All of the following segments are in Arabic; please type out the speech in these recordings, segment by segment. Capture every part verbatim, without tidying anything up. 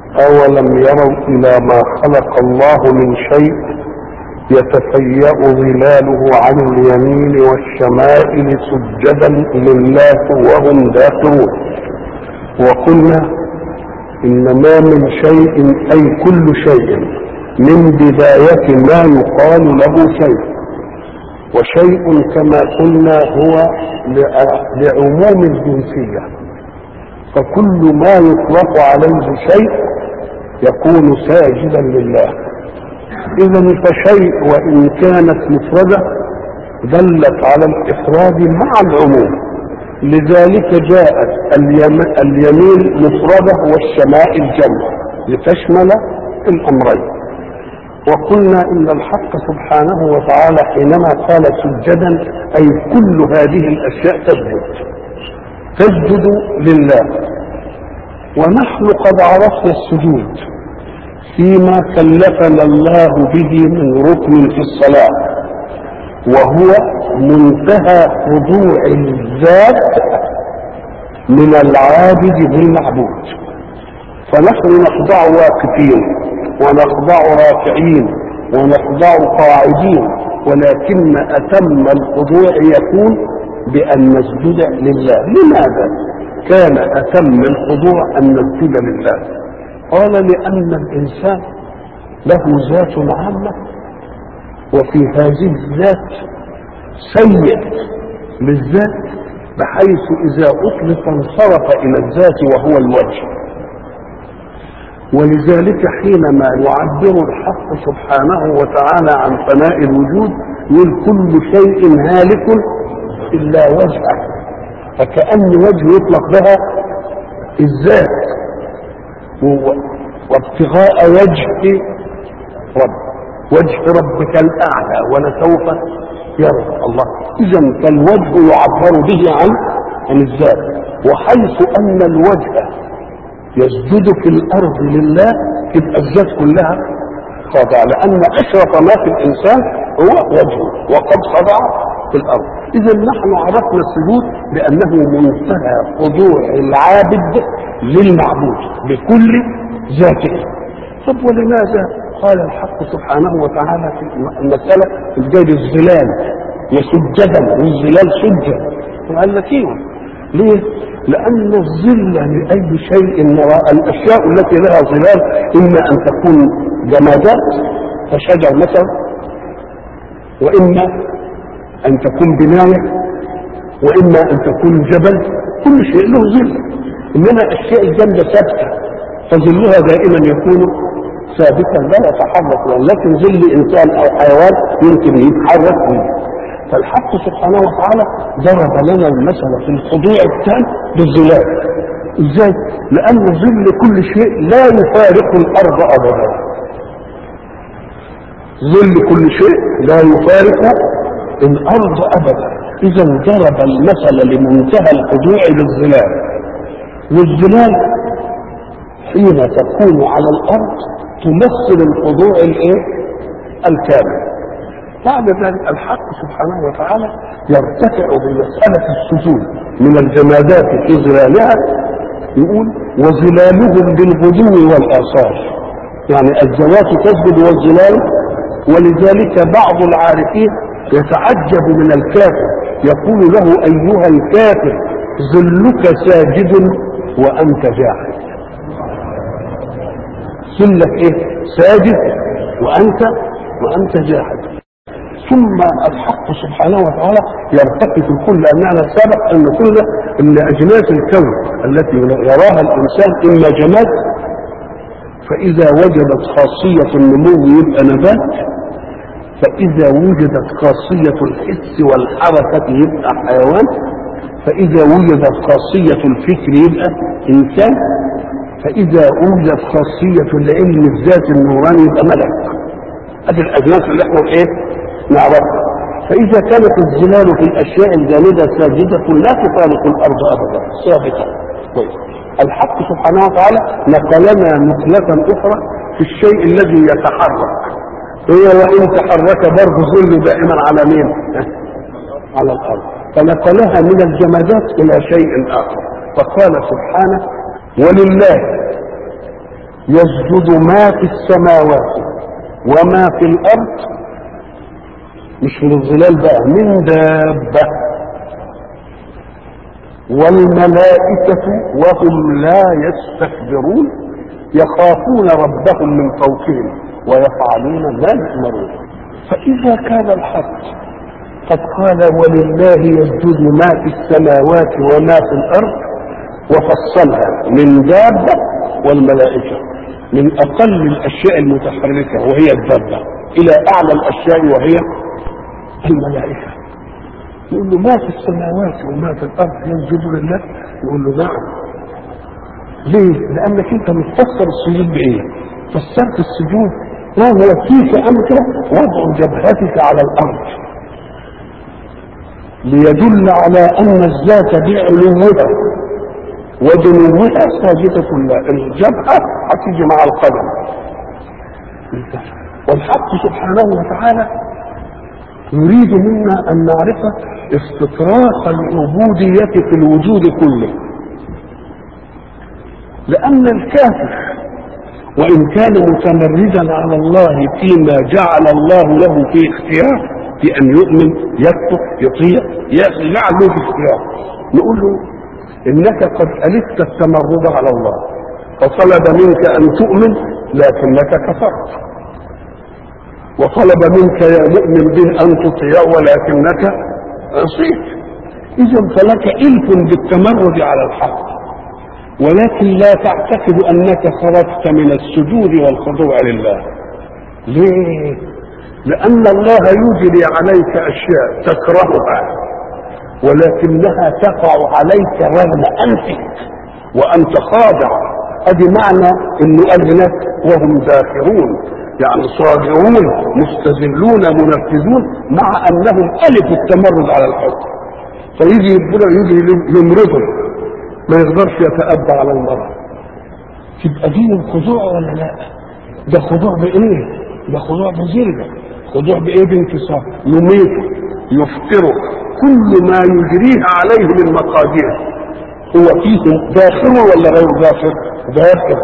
أولم يروا إلى ما خلق الله من شيء يتفيأ ظلاله عن اليمين والشمائل سجدا لله وهم داخرون. وقلنا إن ما من شيء أي كل شيء من بداية ما يقال له شيء، وشيء كما قلنا هو لعموم الجنسية، فكل ما يطلق عليه شيء يكون ساجدا لله. إذن فشيء وإن كانت مفردة دلت على الإفراد مع العموم، لذلك جاءت اليمين مفردة والشمائل جمع لتشمل الأمرين. وقلنا إن الحق سبحانه وتعالى حينما قال سجدا أي كل هذه الأشياء تسجد تسجد لله. ونحن قد عرفنا السجود فيما كلفنا الله به من ركن في الصلاة، وهو منتهى خضوع الذات من العابد بالمعبود. فنحن نخضع واقفين ونخضع راكعين ونخضع قاعدين، ولكن أتم الخضوع يكون بأن نسجد لله. لماذا كان أتم الخضوع أن نسجد لله؟ قال لأن الإنسان له ذات عامة، وفي هذه الذات سيء للذات بحيث إذا أطلق انصرف إلى الذات وهو الوجه. ولذلك حينما يعبر الحق سبحانه وتعالى عن فناء الوجود يقول كل شيء هالك إلا وجهه، فكأن وجه يطلق بها الذات وابتغاء وجه رب وجه ربك الأعلى ولسوف يرى الله. إذن فالوجه يعبر به عن عن الذات، وحيث أن الوجه يسجد في الأرض لله تبقى الذات كلها خاضعة، لأن أشرف ما في الإنسان هو وجهه وقد خضع في الأرض. إذن نحن عرفنا السجود بأنه منتهى خضوع العابد للمعبود بكل ذاته. طب ولماذا قال الحق سبحانه وتعالى في المسألة في الجيد الظلال يسجدا والظلال سجد؟ وقال لك ايه؟ ليه؟ لأن الظل لأي شيء نرى الأشياء التي لها ظلال إما أن تكون جمادات كشجر مثلا، وإما أن تكون بناية، وإما أن تكون جبل. كل شيء له ظل، إنما الأشياء الجامدة ثابتة فظلها دائما يكون ثابتا لا يتحرك، ولكن ظل إنسان أو حيوان يمكن يتحرك منه. فالحق سبحانه وتعالى ضرب لنا المثل في الخضوع التام بالظلال. ازاي؟ لأن ظل كل شيء لا يفارق الأرض أبدا. ظل كل شيء لا يفارق الأرض أبدا. إذا ضرب المثل لمنتهى الخضوع للظلال. والظلال حين تكون على الأرض تمثل الخضوع الايه؟ الكامل. بعد ذلك الحق سبحانه وتعالى يرتفع بمسألة السجود من الجمادات في ظلالها، يقول وظلالهم بالغدو والآصال، يعني الجماد تسجد والظلال. ولذلك بعض العارفين يتعجب من الكافر يقول له أيها الكافر ظلك ساجد وأنت جاحد. ظلك إيه؟ ساجد وأنت وأنت جاحد. ثم الحق سبحانه وتعالى يرتقي في الكل، لأننا سبق أن كل أن أجناس الكون التي يراها الإنسان إما جماد، فإذا وجدت خاصية النمو يبقى نبات، فإذا وجدت خاصية الحس والحركة يبقى حيوان، فإذا وجدت خاصية الفكر يبقى إنسان، فإذا وجدت خاصية العلم الذات النوراني يبقى ملك. هذه الأجناس اللي احنا إيه نعرفها. فإذا كانت الظلال في الأشياء الجامدة ساجدة لا تفارق الأرض أبدا ثابتة. طيب الحق سبحانه وتعالى نقلنا نقلة أخرى في الشيء الذي يتحرك، هي وإن تحرك برضه ظل دائما على مين؟ على الأرض. فنقلها من الجمادات إلى شيء آخر، فقال سبحانه ولله يسجد ما في السماوات وما في الارض، مش من الظلال بقى، من دابة، والملائكة وهم لا يستكبرون يخافون ربهم من فوقهم ويفعلون ما يؤمرون. فإذا كان الحق قد قال ولله يسجد ما في السماوات وما في الأرض وفصلها من دابة والملائكة، من أقل الأشياء المتحركة وهي الدابة إلى أعلى الأشياء وهي الملائكة. يقول له ما في السماوات وما في الأرض يسجد لله، يقول له نعم. ليه؟ لأنك أنت متفسر السجود بإيه؟ فسرت السجود وهو فيك أنت وضع جبهتك على الأرض ليدل على أن الذات بعلوها ودنوها ساجدة لله. الجبهة هتيجي مع القدم. والحق سبحانه وتعالى يريد منا أن نعرف استطراق العبودية في الوجود كله، لأن الكافر وإن كان متمردا على الله فيما جعل الله له في اختيار، في أن يؤمن يكفر يطيع يجعل له في اختيار، نقول له إنك قد ألفت التمرد على الله فطلب منك أن تؤمن لكنك كفرت، وطلب منك يا مؤمن به أن تطيع ولكنك عصيت. إذا فلك إلف بالتمرد على الحق، ولكن لا تعتقد أنك خرجت من السجود والخضوع لله. ليه؟ لأن الله يجري عليك أشياء تكرهها ولكنها تقع عليك رغم أنفك وأنت خاضع. أدي معنى إنه أذنك وهم داخرون، يعني صادرون مستذلون منفذون، مع أنهم ألفوا التمرد على الحق. فيجي يجي يمرضهم ما يقدرش يتأبى على المرض. تبقى دين الخضوع ولا لا؟ ده خضوع بإيه؟ ده خضوع بذلة، خضوع بإيه؟ بانتصار. يميته يفطره، كل ما يجريه عليه من مقادير هو فيه داخل ولا غير داخل؟ داخل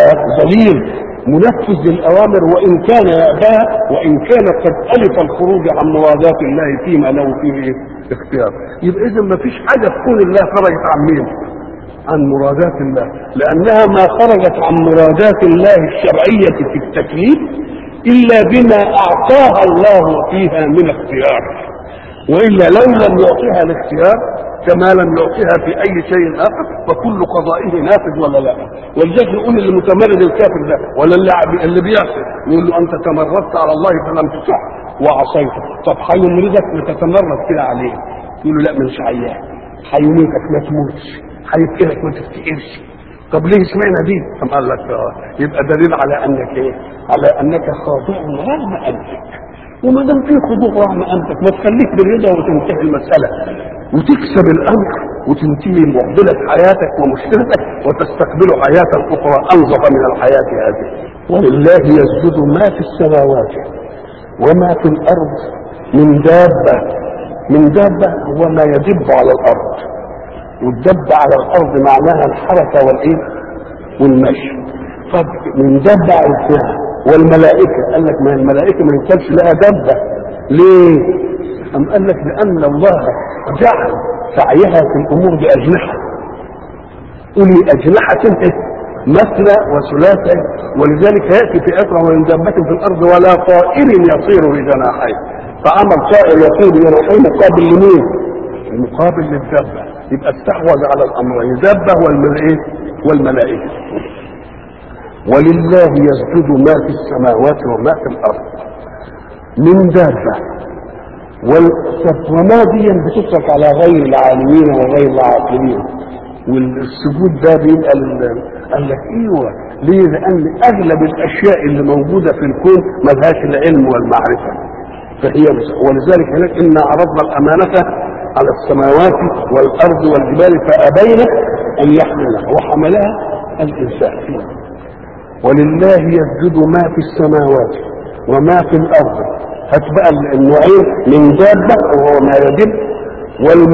ذليل منفذ للأوامر وإن كان يأباها، وإن كان قد ألف الخروج عن مرادات الله فيما له فيه اختيار. يبقى إذا ما فيش حاجة تكون الله خرجت عن مين؟ عن مرادات الله، لأنها ما خرجت عن مرادات الله الشرعية في التكليف إلا بما أعطاها الله فيها من اختيار، وإلا لو لم يعطيها الاختيار كما لم يعطيها في أي شيء آخر فكل قضائه نافذ ولا لا. ولذلك نقول اللي متمرد الكافر ده ولا اللي اللي بيعصي يقول له أنت تمردت على الله فلم تطع وعصيته، طب هيمرضك وتتمرد كده عليه؟ يقول له لا مش عيان، هيميتك ما تموتش، هيبكيلك ما تفتكرش. طب ليه سمعنا دي؟ طب قال لك اه يبقى دليل على انك ايه؟ على انك خاضع رغم انفك. وما دام في خضوع رغم انفك ما تخليك بالرضا وتنتهي المساله وتكسب الامر وتنتهي معضله حياتك ومشكلتك وتستقبل حياه اخرى انظف من الحياه هذه. ولله يسجد ما في السماوات وما في الارض من دابه. من دابه هو ما يدب على الارض، والدب على الارض معناها الحركه والايه؟ والمشي. طب من دب عرفناها. والملائكه قال لك ما الملائكه ما ينكرش لها دبه. ليه؟ أم قال لك لان الله جعل سعيها في الامور باجنحه، اولي اجنحه مثنى وثلاثه، ولذلك ياتي في اخره ومن دابه في الارض ولا طائر يطير بجناحيه، فعمل طائر يطير بجناحيه مقابل لمين؟ المقابل للدابه. يبقى استحوذ على الامرين دابه والملائكه والملائكه. ولله يسجد ما في السماوات وما في الارض من دابه. وما دي بتطلق على غير العالمين وغير العاقلين، والسجود ده بيبقى قال لك ايوه ليه؟ لان اغلب الاشياء اللي موجوده في الكون ملهاش العلم والمعرفه، فهي ولذلك هناك انا عرضنا الامانه على السماوات والارض والجبال فابين ان يحملها وحملها الانسان. ولله يسجد ما في السماوات وما في الارض، هات بقى النوعين من دابه وهو ما يدب،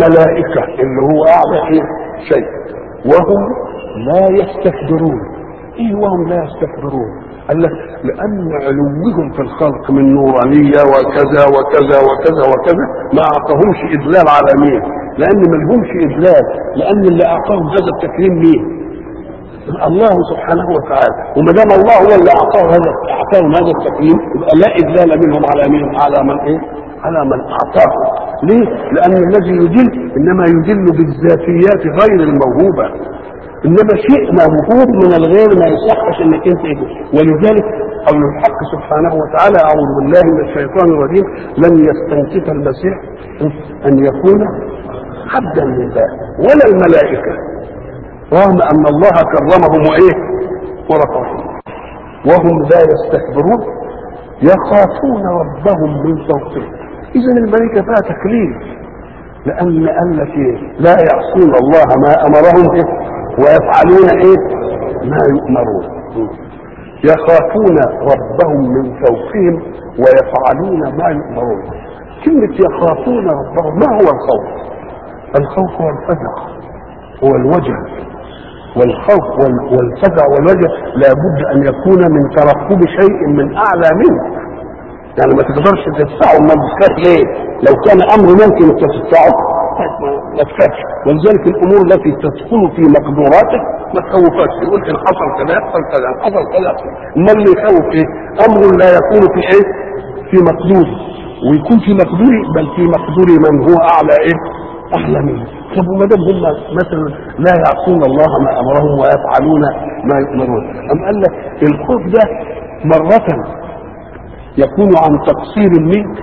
والملائكه اللي هو اعلى ايه شيء، وهم لا يستكبرون ايه وهم لا يستكبرون؟ قال لك لان علوهم في الخلق من نورانيه وكذا وكذا وكذا وكذا ما اعطاهمش ادلال على مين؟ لان ما لهمش ادلال، لان اللي اعطاهم هذا التكريم مين؟ الله سبحانه وتعالى. وما دام الله هو اللي اعطاه هذا اعطاهم هذا التكريم يبقى لا ادلال منهم على مين؟ على من ايه؟ على من اعطاه. ليه؟ لان الذي يدل انما يدل بالذاتيات غير الموهوبه، انما شيء موهوب من الغير ما يصحش انك انت ايه. ولذلك قول الحق سبحانه وتعالى اعوذ بالله من الشيطان الرجيم لن يستنكف المسيح ان يكون عبدا لله ولا الملائكه رغم ان الله كرمهم وايه ورفعهم وهم لا يستكبرون يخافون ربهم من فوقهم. اذا الملائكه فيها تكليف، لان قال لك ايه؟ لا يعصون الله ما امرهم إيه؟ ويفعلون ايه ما يؤمرون. يخافون ربهم من فوقهم ويفعلون ما يؤمرون. كلمة يخافون ربهم، ما هو الخوف؟ الخوف هو الفزع، هو الوجع، والخوف والفزع والوجع لابد ان يكون من ترقب شيء من اعلى منك، يعني ما تقدرش تدفعه. ما تخاف ليه؟ لو كان امر ممكن تدفعه ما تخافش. ولذلك الامور التي تدخل في مقدوراتك ما تخوفكش، يقول ان حصل كذا يحصل كذا، ان حصل كذا. ما اللي يخوف ايه؟ امر لا يكون في ايه؟ في مقدوري، ويكون في مقدوري بل في مقدور من هو اعلى ايه؟ اعلى منه. طب وما دام هم مثلا لا يعصون الله ما امرهم ويفعلون ما يؤمرون، ام قال لك الخوف ده مره يكون عن تقصير منك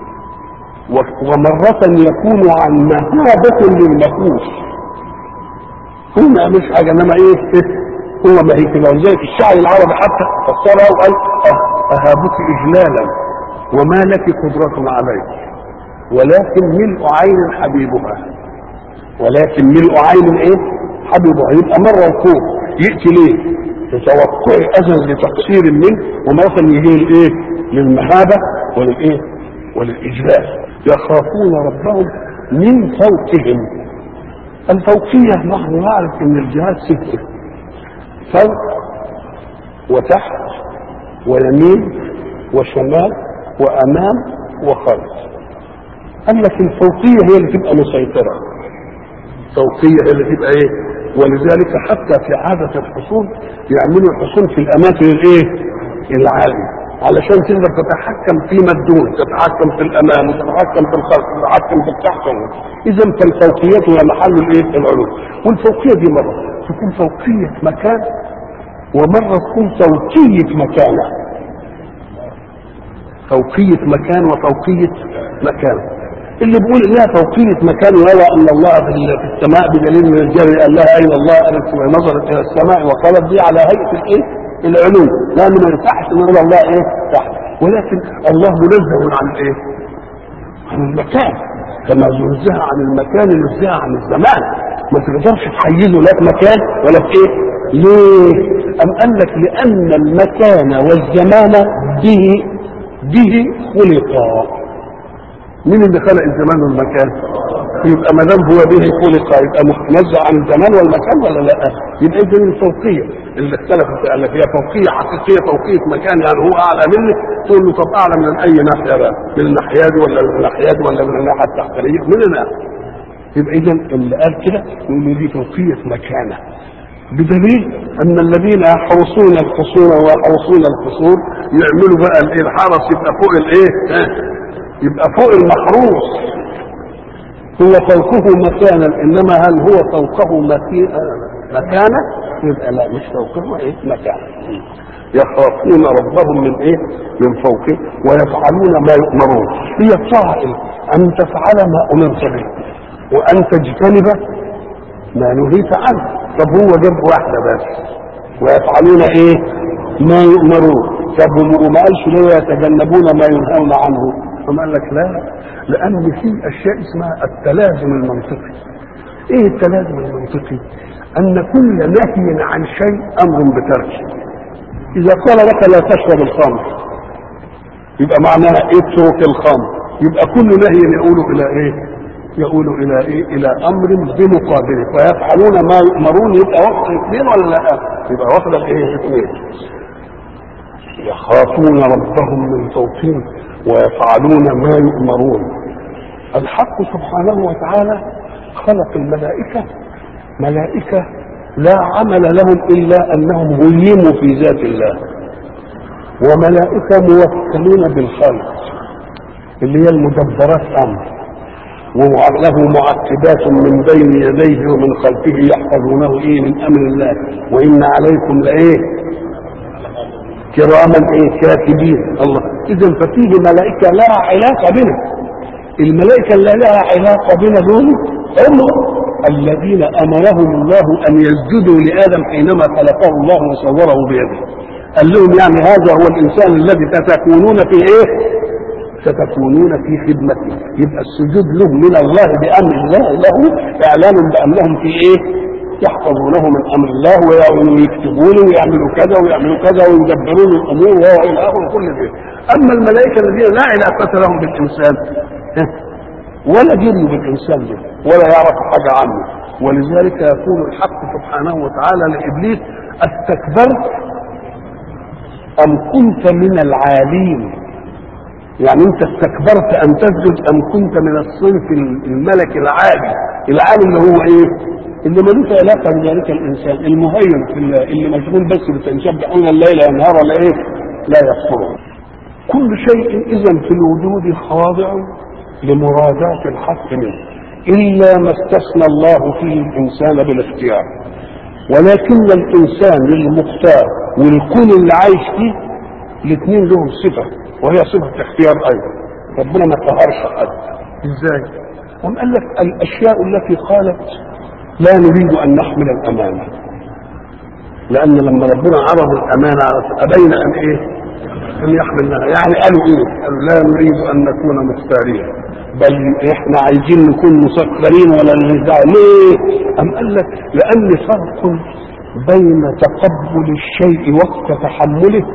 ومرة يكون عن مهابة للمخوف. هو ما مش حاجة انما ايه, إيه؟ هو ما هي كده. ولذلك الشعر العربي حتى فسرها وقال اهابك اجلالا وما لك قدرة عليه ولكن ملء عين حبيبها. ولكن ملء عين ايه حبيبها. يبقى مرة الخوف يأتي ليه؟ لتوقع اذى لتقصير منه، ومرة يجي الايه للمهابة وللايه وللاجلال. يخافون ربهم من فوقهم. الفوقية نحن نعرف ان الجهات ستة: فوق وتحت ويمين وشمال وامام وخلف. قال لك الفوقية هي اللي تبقى مسيطرة، الفوقية هي اللي تبقى ايه. ولذلك حتى في عادة الحصول يعملوا الحصول في الاماكن الايه العالية علشان تقدر تتحكم في مدون، تتحكم في الامام وتتحكم في الخلف وتتحكم في التحت. اذا فالفوقيات هي محل الايه العلو. والفوقيه دي مره تكون فوقيه مكان ومره تكون فوقيه مكانه. فوقيه مكان وفوقيه مكان. اللي بيقول انها فوقيه مكان ويرى ان الله في السماء بدليل من الجبل قال لها اين الله؟ قالت نظرت الى السماء وقالت دي على هيئه الايه العلوم، لانه ما ينفعش نقول الله ايه تحت. ولكن الله منزه عن الايه؟ عن المكان، كما ينزه عن المكان ينزه عن الزمان. ما تقدرش تحيزه لا في مكان ولا في ايه. ليه؟ ام قال لك لان المكان والزمان به به خلقا. مين اللي خلق الزمان والمكان؟ يبقى ما دام هو به خلق يبقى منزه عن الزمان والمكان ولا لا؟ يبقى اذا الفوقيه اللي اختلفت قال لك هي فوقيه حقيقيه، فوقيه مكان يعني هو اعلى منك. تقول له طب اعلى من اي ناحيه بقى؟ من الناحيه دي ولا من الناحيه دي ولا من الناحيه التحتيه؟ من هنا. يبقى اذا اللي قال كده يقول له دي فوقيه مكانه، بدليل ان الذين يحرسون القصور ويحرسون القصور يعملوا بقى الايه الحرس يبقى فوق الايه؟ يبقى فوق المحروس. هو فوقه مكانا، انما هل هو فوقه مكانه؟ يبقى لا مش فوقه ايه مكانه. يخافون ربهم من ايه؟ من فوقه ويفعلون ما يؤمرون. هي الطاعه ان تفعل ما امرت به وان تجتنب ما نهيت عنه. طب هو جاب واحده بس ويفعلون ايه؟ ما يؤمرون. طب وما قالش ليه يتجنبون ما ينهون عنه؟ ثم قال لك لا، لان في اشياء اسمها التلازم المنطقي. ايه التلازم المنطقي؟ ان كل نهي عن شيء امر بتركه. اذا قال لك لا تشرب الخمر يبقى معناها اترك الخمر، يبقى كل نهي يقول الى ايه؟ يقولوا الى ايه؟ الى امر بمقابله، فيفعلون ما يؤمرون. يبقى وقت اثنين ولا لا؟ يبقى وقت ايه؟ اثنين. يخافون ربهم من فوقهم ويفعلون ما يؤمرون. الحق سبحانه وتعالى خلق الملائكة ملائكة لا عمل لهم إلا أنهم هيموا في ذات الله، وملائكة موكلين بالخلق اللي هي المدبرات أمر، وله معقبات من بين يديه ومن خلفه يحفظونه إيه من أمر الله، وإن عليكم لإيه كراما إيه كاتبين. الله إذن ففيه ملائكة لا علاقة بنا. الملائكة اللي لها علاقة بنا دول هم الذين أمرهم الله أن يسجدوا لآدم حينما خلقه الله وصوره بيده. قال لهم يعني هذا هو الإنسان الذي ستكونون في إيه؟ ستكونون في خدمته. يبقى السجود له من الله بأمر الله له إعلان بأنهم في إيه؟ يحفظونه من أمر الله ويكتبونه ويعملوا كذا ويعملوا كذا ويدبرون الأمور وإلى آخره كل ذلك. أما الملائكة الذين لا علاقة لهم بالإنسان ولا جري بالإنسان ده ولا يعرف حاجة عنه، ولذلك يقول الحق سبحانه وتعالى لإبليس: استكبرت أم كنت من العالين؟ يعني أنت استكبرت أن تسجد أم كنت من الصنف الملك العالي؟ العالي اللي هو إيه؟ اللي ملوش علاقة بذلك الإنسان المهيمن في الله، اللي مشغول بس بتنشبحون الليل والنهار ولا إيه؟ لا يكفرون. كل شيء إذن في الوجود خاضع لمرادات الحق منه، إلا ما استثنى الله فيه الإنسان بالاختيار. ولكن الإنسان المختار والكون اللي عايش فيه الاثنين لهم صفة، وهي صفة اختيار أيضا. ربنا ما قهرش حد. إزاي؟ قام قال لك: الأشياء التي قالت لا نريد أن نحمل الأمانة، لأن لما ربنا عرض الأمانة أبين أن إيه؟ أن يحملناها. يعني قالوا إيه؟ قالوا لا نريد أن نكون مختارين، بل إحنا عايزين نكون مسخرين ولا نزع. ليه؟ أم قال لك: لأن فرق بين تقبل الشيء وقت تحمله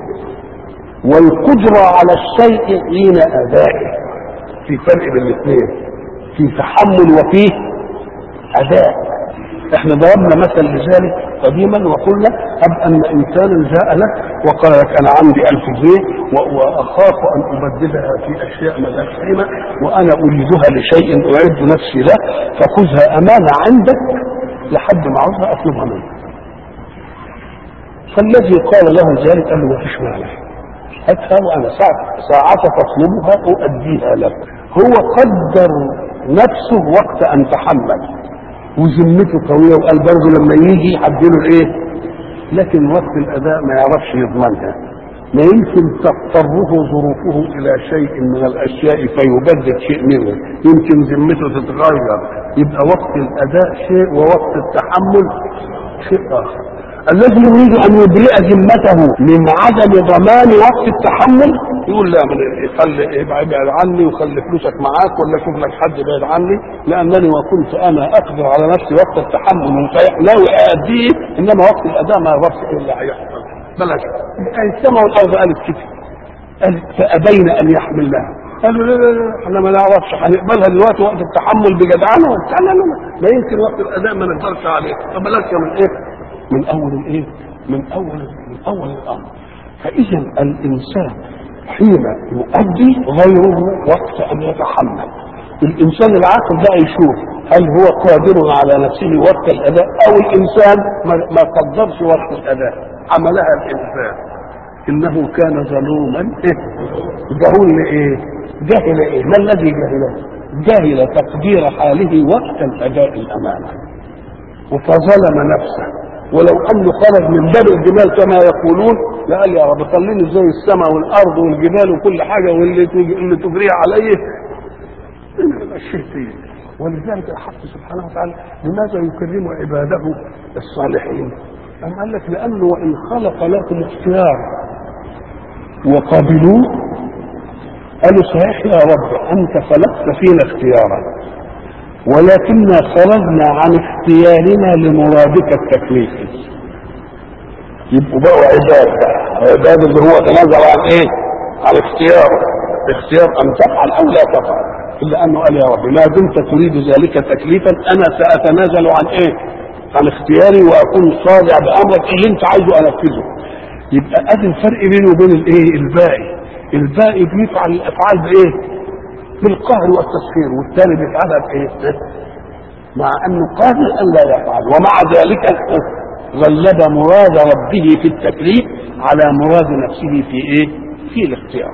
والقدرة على الشيء حين أدائه. في فرق بين الاثنين، في تحمل وفيه أداء. احنا ضربنا مثل لذلك قديما وقلنا: أب أن إنسانا جاء لك وقال لك أنا عندي ألف جنيه وأخاف أن أبدلها في أشياء ملهاش قيمة وأنا أريدها لشيء أعد نفسي له، فخذها أمانة عندك لحد ما عاوزها أطلبها منك. فالذي قال له ذلك قال له: ما فيش مانع، هاتها وأنا ساعة تطلبها أؤديها لك. هو قدر نفسه وقت أن تحمل وذمته قويه وقال برضه لما يجي يحدله ايه، لكن وقت الاداء ما يعرفش يضمنها. ما يمكن تضطره ظروفه الى شيء من الاشياء فيبدل شيء منه، يمكن ذمته تتغير، يبقى وقت الاداء شيء ووقت التحمل شيء اخر. الذي يريد ان يبرئ ذمته من عدم ضمان وقت التحمل يقول: لا، من خلي ابعد عني وخلي فلوسك معاك ولا شوف لك حد بعيد عني، لانني وكنت انا اقدر على نفسي وقت التحمل لا اؤديه، انما وقت الاداء ما اعرفش ايه اللي هيحصل. بلاش السماء والارض قالت كده، قالت فابين ان يحملنها. قالوا: لا لا لا احنا ما نعرفش هنقبلها دلوقتي وقت التحمل بجدعانه وبتاع. لا لا ما يمكن وقت الاداء ما نقدرش عليه، فبلاش من ايه؟ من اول الايه؟ من اول من اول الامر. فاذا الانسان حين يؤدي غيره وقت ان يتحمل. الانسان العاقل بقى يشوف هل هو قادر على نفسه وقت الاداء، او الانسان ما قدرش وقت الاداء عملها الانسان. انه كان ظلوما إيه؟ جهول لايه؟ جهل ايه؟ ما الذي جهله؟ جهل تقدير حاله وقت الاداء الامانه وفظلم نفسه. ولو انه خرج من باب الجبال كما يقولون لقال: يا رب خليني زي السماء والارض والجبال وكل حاجه واللي اللي تجريها عليه الشيء. ولذلك الحق سبحانه وتعالى لماذا يكرم عباده الصالحين؟ أم قال لك: لانه وان خلق لكم اختيار وقابلوه قالوا: صحيح يا رب انت خلقت فينا اختيارا، ولكننا خرجنا عن اختيارنا لمرادك التكليفي. يبقوا بقوا عباد بقى، عباد اللي هو تنازل عن ايه؟ عن اختياره، اختيار ان تفعل او لا تفعل. الا انه قال يا رب ما دمت تريد ذلك تكليفا انا ساتنازل عن ايه؟ عن اختياري واكون خاضع بامرك اللي انت عايزه انفذه. يبقى ادي الفرق بينه وبين الايه؟ الباقي. الباقي بيفعل الافعال بايه؟ بالقهر والتسخير، والثاني بيفعلها بايه؟ مع انه قادر ان لا يفعل، ومع ذلك غلب مراد ربه في التكليف على مراد نفسه في ايه؟ في الاختيار.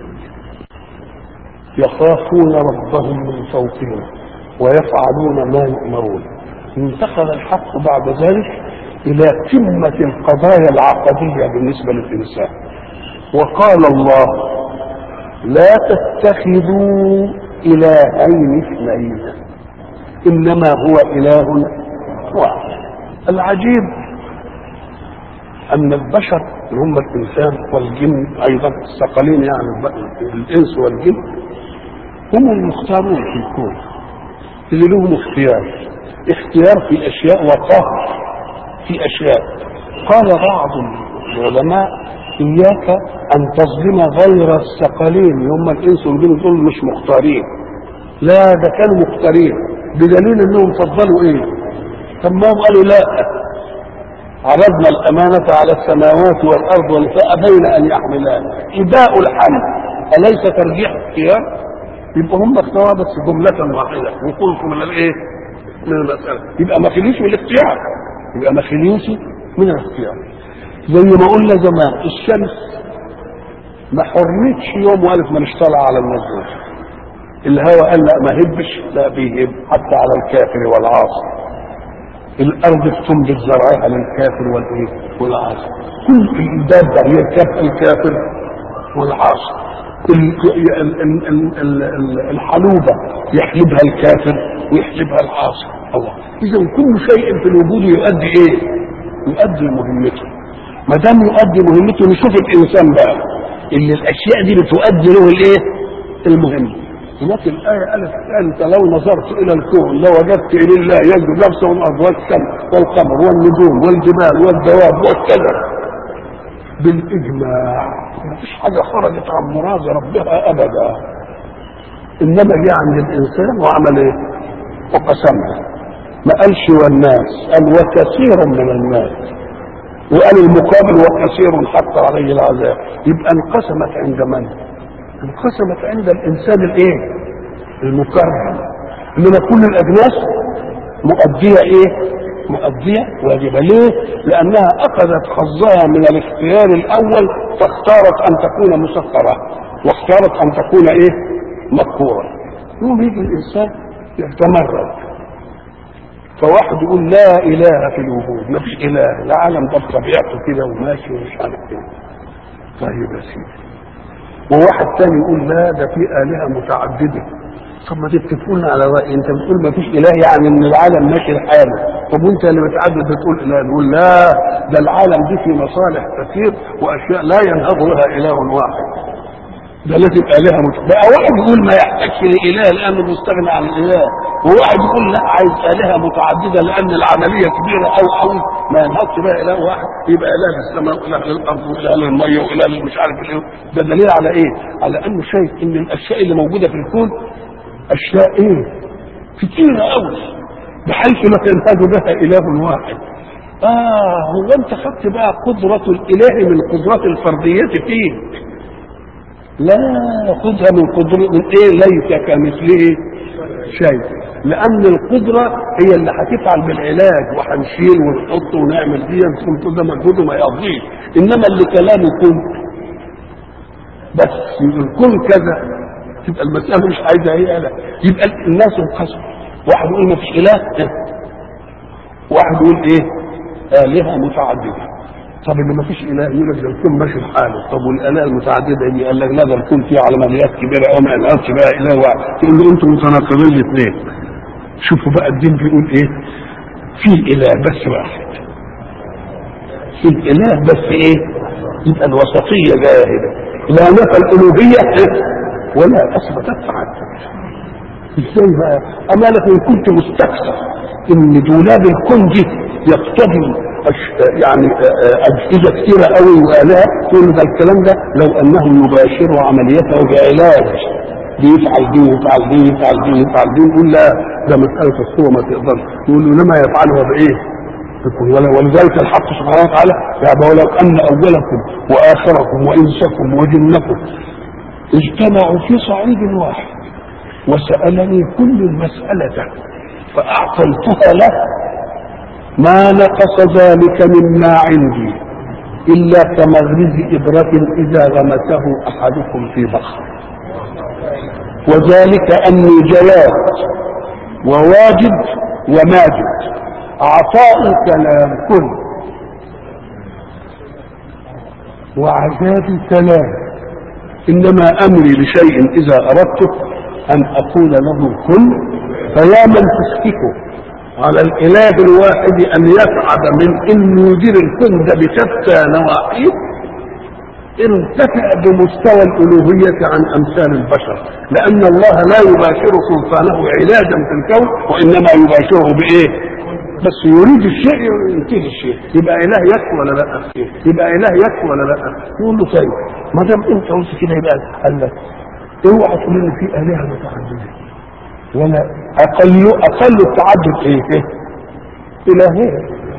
يخافون ربهم من فوقهم ويفعلون ما يؤمرون. انتقل الحق بعد ذلك الى قمة القضايا العقدية بالنسبة للانسان، وقال الله لا تتخذوا الهين اثنين انما هو اله واحد. العجيب ان البشر اللي هم الانسان والجن ايضا الثقلين يعني الانس والجن هم المختارون في الكون اللي لهم اختيار اختيار في اشياء وقهر في اشياء. قال بعض العلماء اياك ان تظلم غير الثقلين هم الانس والجن دول مش مختارين، لا ده كانوا مختارين بدليل انهم فضلوا ايه؟ طب ما هم قالوا لا عرضنا الامانه على السماوات والارض فابين ان يحملها اباء الحمل اليس ترجيح اختيار؟ يبقى هم اختاروا بس جمله واحده وقلت من الايه؟ من المساله، يبقى ما خليش من الاختيار، يبقى ما خليش من الاختيار. زي ما قلنا زمان الشمس ما حرمتش يوم وقالت ما نشتغل على النجوم، الهواء قال لا ما هبش، لا بيهب حتى على الكافر والعاصي. الارض تنبت زرعها للكافر والايه؟ والعاصي. كل الدابه يركب الكافر والعاصي. الحلوبه يحلبها الكافر ويحلبها العاصي. الله، اذا كل شيء في الوجود يؤدي ايه؟ يؤدي مهمته. ما دام يؤدي مهمته نشوف الانسان بقى اللي الاشياء دي بتؤدي له الايه؟ المهمه. هناك الآية قالت أنت لو نظرت إلى الكون لوجدت إلى الله يجد نفسه والأرض والسماء والقمر والنجوم والجبال والدواب والشجر بالإجماع. مفيش حاجة خرجت عن مراد ربها أبدا. إنما جه عند الإنسان وعمل إيه؟ وقسمها. ما قالش والناس، قال وكثير من الناس، وقال المقابل وكثير حتى عليه العذاب. يبقى انقسمت عند من؟ انقسمت عند الانسان الايه؟ المكرم. انما كل الاجناس مؤديه ايه؟ مؤديه واجبه. ليه؟ لانها اخذت حظها من الاختيار الاول فاختارت ان تكون مسخره واختارت ان تكون ايه؟ مذكوره. يوم يجي الانسان يتمرد فواحد يقول لا اله في الوجود، ما فيش اله، العالم ده بطبيعته كده وماشي ومش عارف ايه. طيب يا سيدي. وواحد تاني يقول لا ده في آلهة متعددة. طب ما دي بتقولنا على رأي انت بتقول ما فيش إله يعني ان العالم ماشي لحاله، طب وانت اللي بتعدد بتقول إله. نقول لا ده العالم دي في مصالح كثير واشياء لا ينهض لها إله واحد، ده لازم آلهة متعددة. بقى واحد يقول ما يحتاجش لإله لأنه مستغني عن الإله، وواحد يقول لا عايز آلهة متعددة لأن العملية كبيرة أو أو ما ينهضش بها إله واحد، يبقى إله للسماء وإله للأرض وإله للمية وإله مش عارف إيه. ده دليل على إيه؟ على أنه شايف إن الأشياء اللي موجودة في الكون أشياء إيه؟ كتيرة أوي بحيث لا تنهض بها إله واحد. آه هو أنت خدت بقى قدرة الإله من قدرات الفردية فيك؟ لا خذها من قدرة من ايه؟ ليس كمثله شيء. لان القدرة هي اللي هتفعل بالعلاج وهنشيل ونحط ونعمل دي ثم ده مجهود وما يقضيش. انما اللي كلامه كن بس الكون كذا تبقى المسألة مش عايزة هي لا. يبقى الناس انقسموا، واحد يقول ما فيش اله، واحد يقول ايه؟ آلهة متعددة. طب اللي ما فيش اله يقول لك ده الكون ماشي بحاله. طب والاله المتعدده دي قال لك لا ده الكون فيه عمليات كبيره قوي ما ينقصش بقى اله واحد. تقول له انتم متناقضين الاثنين. شوفوا بقى الدين بيقول ايه؟ في اله بس واحد، في اله بس ايه؟ يبقى الوسطيه جايه هنا، لا نفى الالوهيه ولا اثبت التعدد. ازاي بقى؟ اما لك ان كنت مستكثر ان دولاب الكون دي يقتضي يعني اجهزه كثيره قوي والهه، تقول ده الكلام ده لو انهم يباشروا عمليته بعلاج دي يفعل دي يفعل دي يفعل دي يفعل دي يقول لا ده مسألة الصورة ما تقدرش، يقول له لما يفعلها بإيه؟ ولذلك الحق سبحانه وتعالى يعني ولو أن أولكم وآخركم وإنسكم وجنكم اجتمعوا في صعيد واحد وسألني كل المسألة فأعطيتها له ما نقص ذلك مما عندي إلا كمغرز إبرة إذا غمسه أحدكم في بحر، وذلك أني جواد وواجد وماجد عطائي كلام كل وعذابي كلام، إنما أمري لشيء إذا أردته أن أقول له كن فيا من تسكته على الإله الواحد أن يسعد من أن يدير الكون ده بشتى نواحيه ارتفع بمستوى الألوهية عن أمثال البشر، لأن الله لا يباشر سلطانه علاجا في الكون وإنما يباشره بإيه؟ بس يريد الشيء ينتهي الشيء، يبقى إله يكفي ولا لا؟ يبقى إله يكفي ولا لا؟ يقول له طيب ما دام أنت قلت كده يبقى قال لك اوعى تقول إن في آلهة متعددة، ولا أقل أقل التعدد إيه؟ إلهين.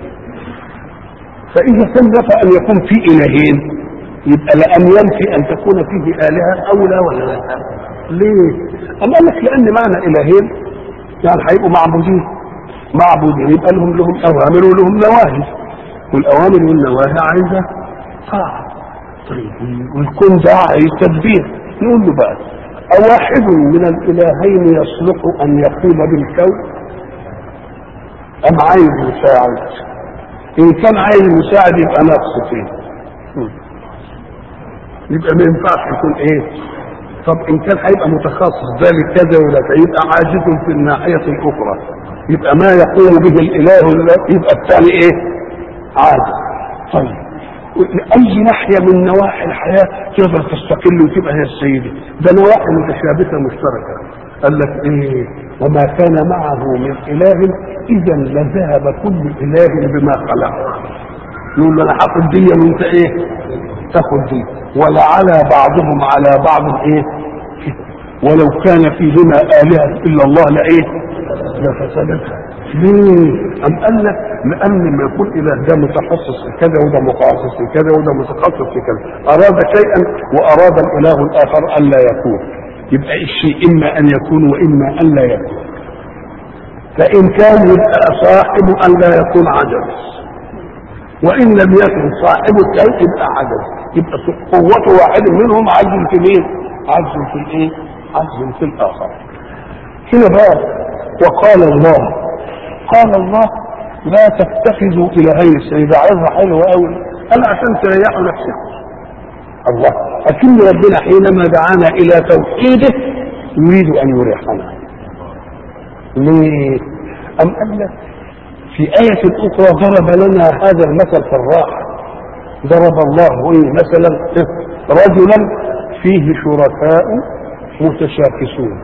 فإذا كان نفى أن يكون في إلهين يبقى لأن ينفي أن تكون فيه آلهة أولى ولا لا؟ ليه؟ أما قال لك لأن معنى إلهين يعني هيبقوا معبودين، معبودين يبقى لهم لهم أوامر ولهم نواهي، والأوامر والنواهي عايزة طاعة. طيب والكون ده عايز تدبير، نقول له بقى أواحد من الإلهين يصلح أن يقوم بالكون أم عايز مساعد؟ إن كان عايز مساعد يبقى نقص فيه، يبقى ما ينفعش يكون إيه؟ طب إن كان هيبقى متخصص ذلك كذا ولا يبقى عاجز في الناحية الأخرى، يبقى ما يقوم به الإله يبقى الثاني إيه؟ عاجز. طيب أي ناحية من نواحي الحياة تقدر تستقل وتبقى هي السيدة؟ ده نواحي متشابكة مشتركة. قال لك إيه؟ وما كان معه من إله إذا لذهب كل إله بما خلق. يقول له أنا هاخد دي وأنت إيه؟ تاخد دي، ولعلى بعضهم على بعض إيه؟ ولو كان فيهما آلهة إلا الله لإيه؟ لفسدتها. ليه؟ أم قال لك لأن ما يكون إله ده متخصص في كذا وده متخصص في كذا وده متخصص في كذا، أراد شيئا وأراد الإله الآخر أن لا يكون، يبقى الشيء إما أن يكون وإما أن لا يكون. فإن كان يبقى صاحب أن لا يكون عجز، وإن لم يكن صاحب الشيء يبقى عجز، يبقى قوة واحد منهم عجز في مين؟ عجز في الإيه؟ عجز في الآخر. هنا بقى وقال الله قال الله لا تتخذوا إلهين السيدة، عايزها حلوة قوي قال عشان تريحوا نفسكم. الله أكن ربنا حينما دعانا إلى توحيده يريد أن يريحنا. ليه؟ أم قال لك في آية أخرى ضرب لنا هذا المثل في الراحة، ضرب الله إيه مثلا رجلا فيه شركاء متشاكسون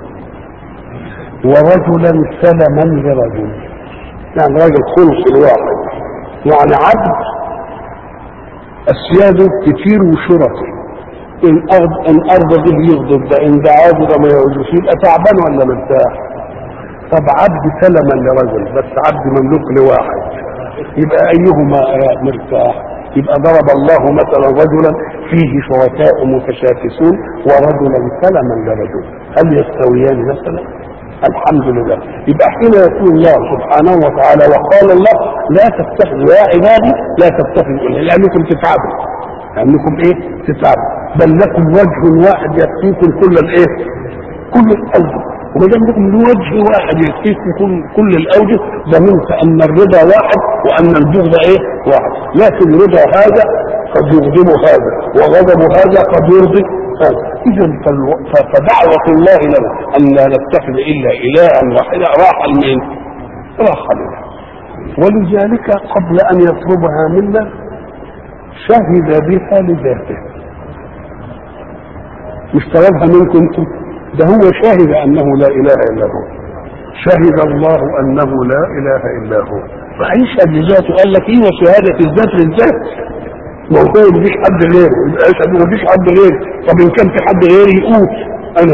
ورجلا سلما لرجل، يعني راجل خلص الواحد، يعني عبد السيادة كتير وشركه، إن أرض إن أرض به يغضب ده، إن دعاه ده ما يعوزش، يبقى تعبان ولا مرتاح؟ طب عبد سلما لرجل بس عبد مملوك لواحد، يبقى أيهما مرتاح؟ يبقى ضرب الله مثلا رجلا فيه شركاء متشاكسون ورجلا سلما لرجل، هل يستويان مثلا؟ الحمد لله. يبقى حين يقول الله سبحانه وتعالى وقال الله لا تتخذوا يا عبادي لا تتخذوا لأنكم تتعبوا، لأنكم ايه؟ تتعبوا، بل لكم وجه واحد يكفيكم كل الايه؟ كل الأوجه، وما دام لكم وجه واحد يكفيكم كل كل الأوجه ده منك أن الرضا واحد وأن البغض ايه؟ واحد، لكن رضا هذا قد يغضب هذا وغضب هذا قد يرضي هذا. إذا فدعوة الله لنا أن لا نتخذ إلا إلها واحدا راحة لمين؟ راحة لنا. ولذلك قبل أن يطلبها منا شهد بها لذاته، مش طلبها منكم انتم، ده هو شهد أنه لا إله إلا هو، شهد الله أنه لا إله إلا هو، فيشهد لذاته. قال لك إيه شهادة الذات للذات؟ ما هو كان مفيش حد غيره، يبقى يشهد مفيش حد غيره. طب ان كان في حد غيري يقول انا هو،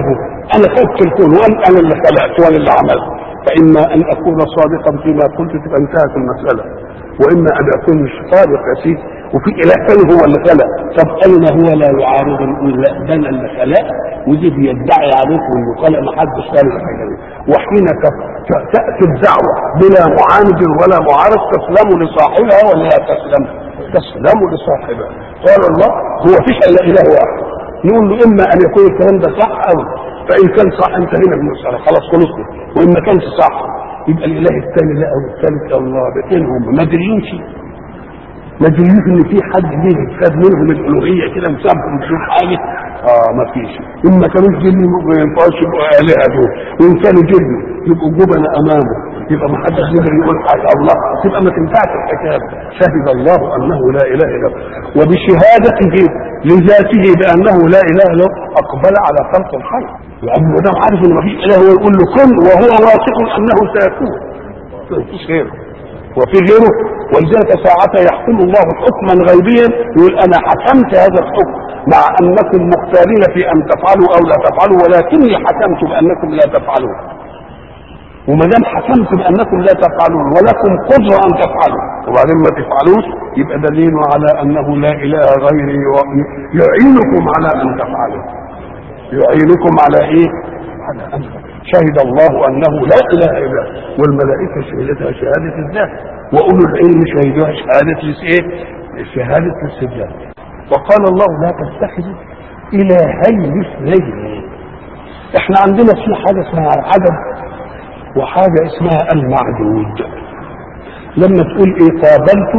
انا فك الكون وانا انا اللي خلقت وانا اللي عملت، فاما ان اكون صادقا فيما قلت تبقى انتهت المساله، واما ان اكون مش صادق يا سيدي وفي اله ثاني هو اللي خلق. طب اين هو لا يعارض يقول لا ده انا اللي خلق، ودي بيدعي عليكم انه خلق ما حدش قال الحاجه دي. وحين تاتي الدعوه بلا معاند ولا معارض تسلم لصاحبها ولا لا تسلم؟ تسلم لصاحبها. قال الله هو فيش الا اله واحد. نقول له اما ان يكون الكلام ده صح او فان كان صح انتهينا من المساله خلاص خلصنا، وان ما كانش صح يبقى الاله الثاني لا او الثالث الله بينهم ما ادريش ما ادريش ان في حد ليه خد منهم الالوهيه كده مسامحهم بدون حاجه. اه ما فيش. ان ما كانوش جن ما ينفعوش يبقوا الهه دول، وان كانوا جن يبقوا جبنة امامه يبقى ما حدش يقدر يقول حاجه الله، تبقى ما تنفعش الحكايه. شهد الله انه لا اله الا هو وبشهادته لذاته بانه لا اله الا هو اقبل على خلق الخلق، لانه ده عارف ان ما فيش اله ويقول له كن وهو واثق انه سيكون، ما فيش غيره وفي غيره. ولذلك ساعة يحكم الله حكما غيبيا يقول انا حكمت هذا الحكم مع انكم مختارين في ان تفعلوا او لا تفعلوا، ولكني حكمت بانكم لا تفعلون. وما دام حكمت بانكم لا تفعلون ولكم قدره ان تفعلوا وبعدين ما تفعلوش يبقى دليل على انه لا اله غيري يعينكم على ان تفعلوا. يعينكم على ايه؟ على ان تفعلوا. شهد الله انه لا اله الا هو والملائكه شهدتها شهاده الذات واولو العلم شهدوها شهاده ايه؟ شهاده الاستدلال. وقال الله لا تتخذوا الهين اثنين. احنا عندنا في حاجه اسمها العدد وحاجه اسمها المعدود. لما تقول ايه قابلت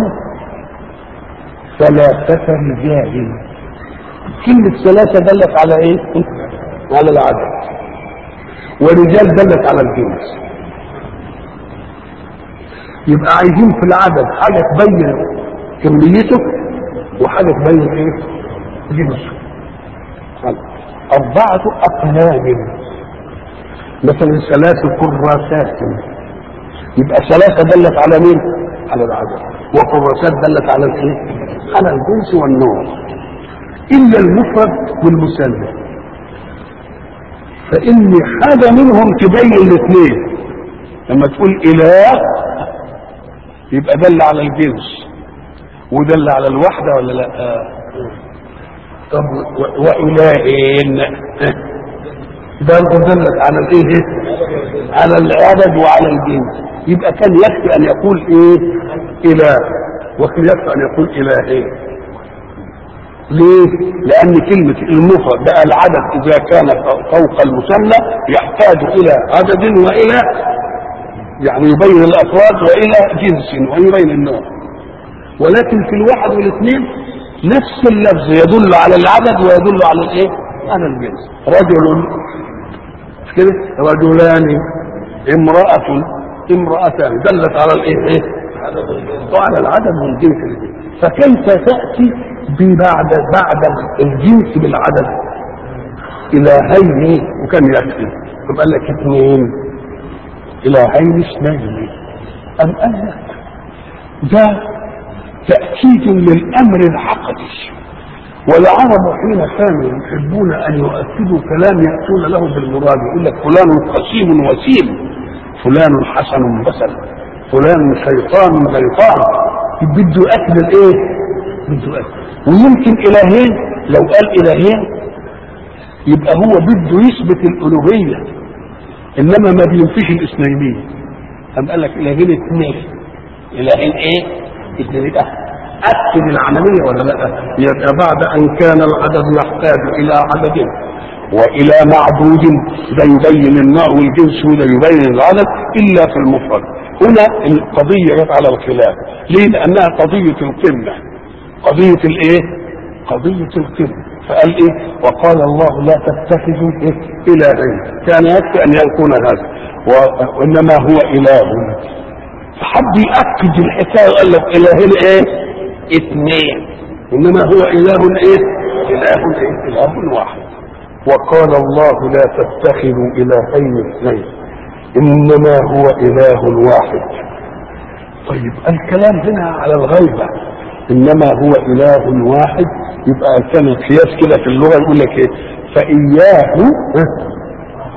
ثلاثه رجال، كلمه ثلاثه دلت على ايه؟ على العدد، ورجال دلت على الجنس. يبقى عايزين في العدد حاجه تبين كميته وحاجه تبين ايه؟ جنسه. اربعه اقلام مثلا ثلاث كراسات، يبقى ثلاثه دلت على مين؟ على العدد، وكراسات دلت على الايه؟ على الجنس والنوع. الا المفرد والمثنى، فإن حاجة منهم تبين الاثنين. لما تقول إله يبقى دل على الجنس ودل على الوحدة ولا لا؟ طب وإلهين برضه دلت على الايه؟ على العدد وعلى الجنس. يبقى كان يكفي أن يقول إيه؟ إله، وكان يكفي أن يقول إلهين. ليه؟ لأن كلمة المفرد بقى العدد إذا كان فوق المثنى يحتاج إلى عدد وإلى يعني يبين الأفراد وإلى جنس ويبين النوع. ولكن في الواحد والاثنين نفس اللفظ يدل على العدد ويدل على الإيه؟ على الجنس. رجل مش كده؟ رجلان، امرأة، امرأتان، دلت على الإيه؟ وعلى العدد والجنس. فكيف تأتي بعد بعد الجنس بالعدد الهين وكان يكفي؟ طب قال لك اثنين، الهين اثنين. ام قال لك ده تاكيد للامر العقدي، والعرب حين كانوا يحبون ان يؤكدوا كلام ياتون له بالمراد يقول لك فلان قسيم وسيم، فلان حسن بسل، فلان شيطان غيطان، بده يؤكد الايه؟ بده يؤكد. ويمكن الهين لو قال الهين يبقى هو بده يثبت الالوهيه انما ما بينفيش الاثنينيه. قام قال لك الهين اثنين، الهين ايه؟ اثنين. يبقى اكد العمليه ولا لا؟ يبقى بعد ان كان العدد يحتاج الى عدد والى معدود ده يبين النوع والجنس وده يبين العدد الا في المفرد. هنا القضيه جت على الخلاف. ليه؟ لانها قضيه القمه، قضية الايه؟ قضية القمة. فقال ايه؟ وقال الله لا تتخذوا ايه؟ الهين. كان يكفي ان يكون هذا وانما هو اله. فحد يأكد الحكاية وقال لك الهين ايه؟ اثنين، انما هو اله ايه؟ اله ايه؟ اله واحد. وقال الله لا تتخذوا الهين اثنين انما هو اله واحد. طيب الكلام هنا على الغيبة انما هو اله واحد، يبقى كان القياس كده في اللغه يقول لك ايه؟ فاياه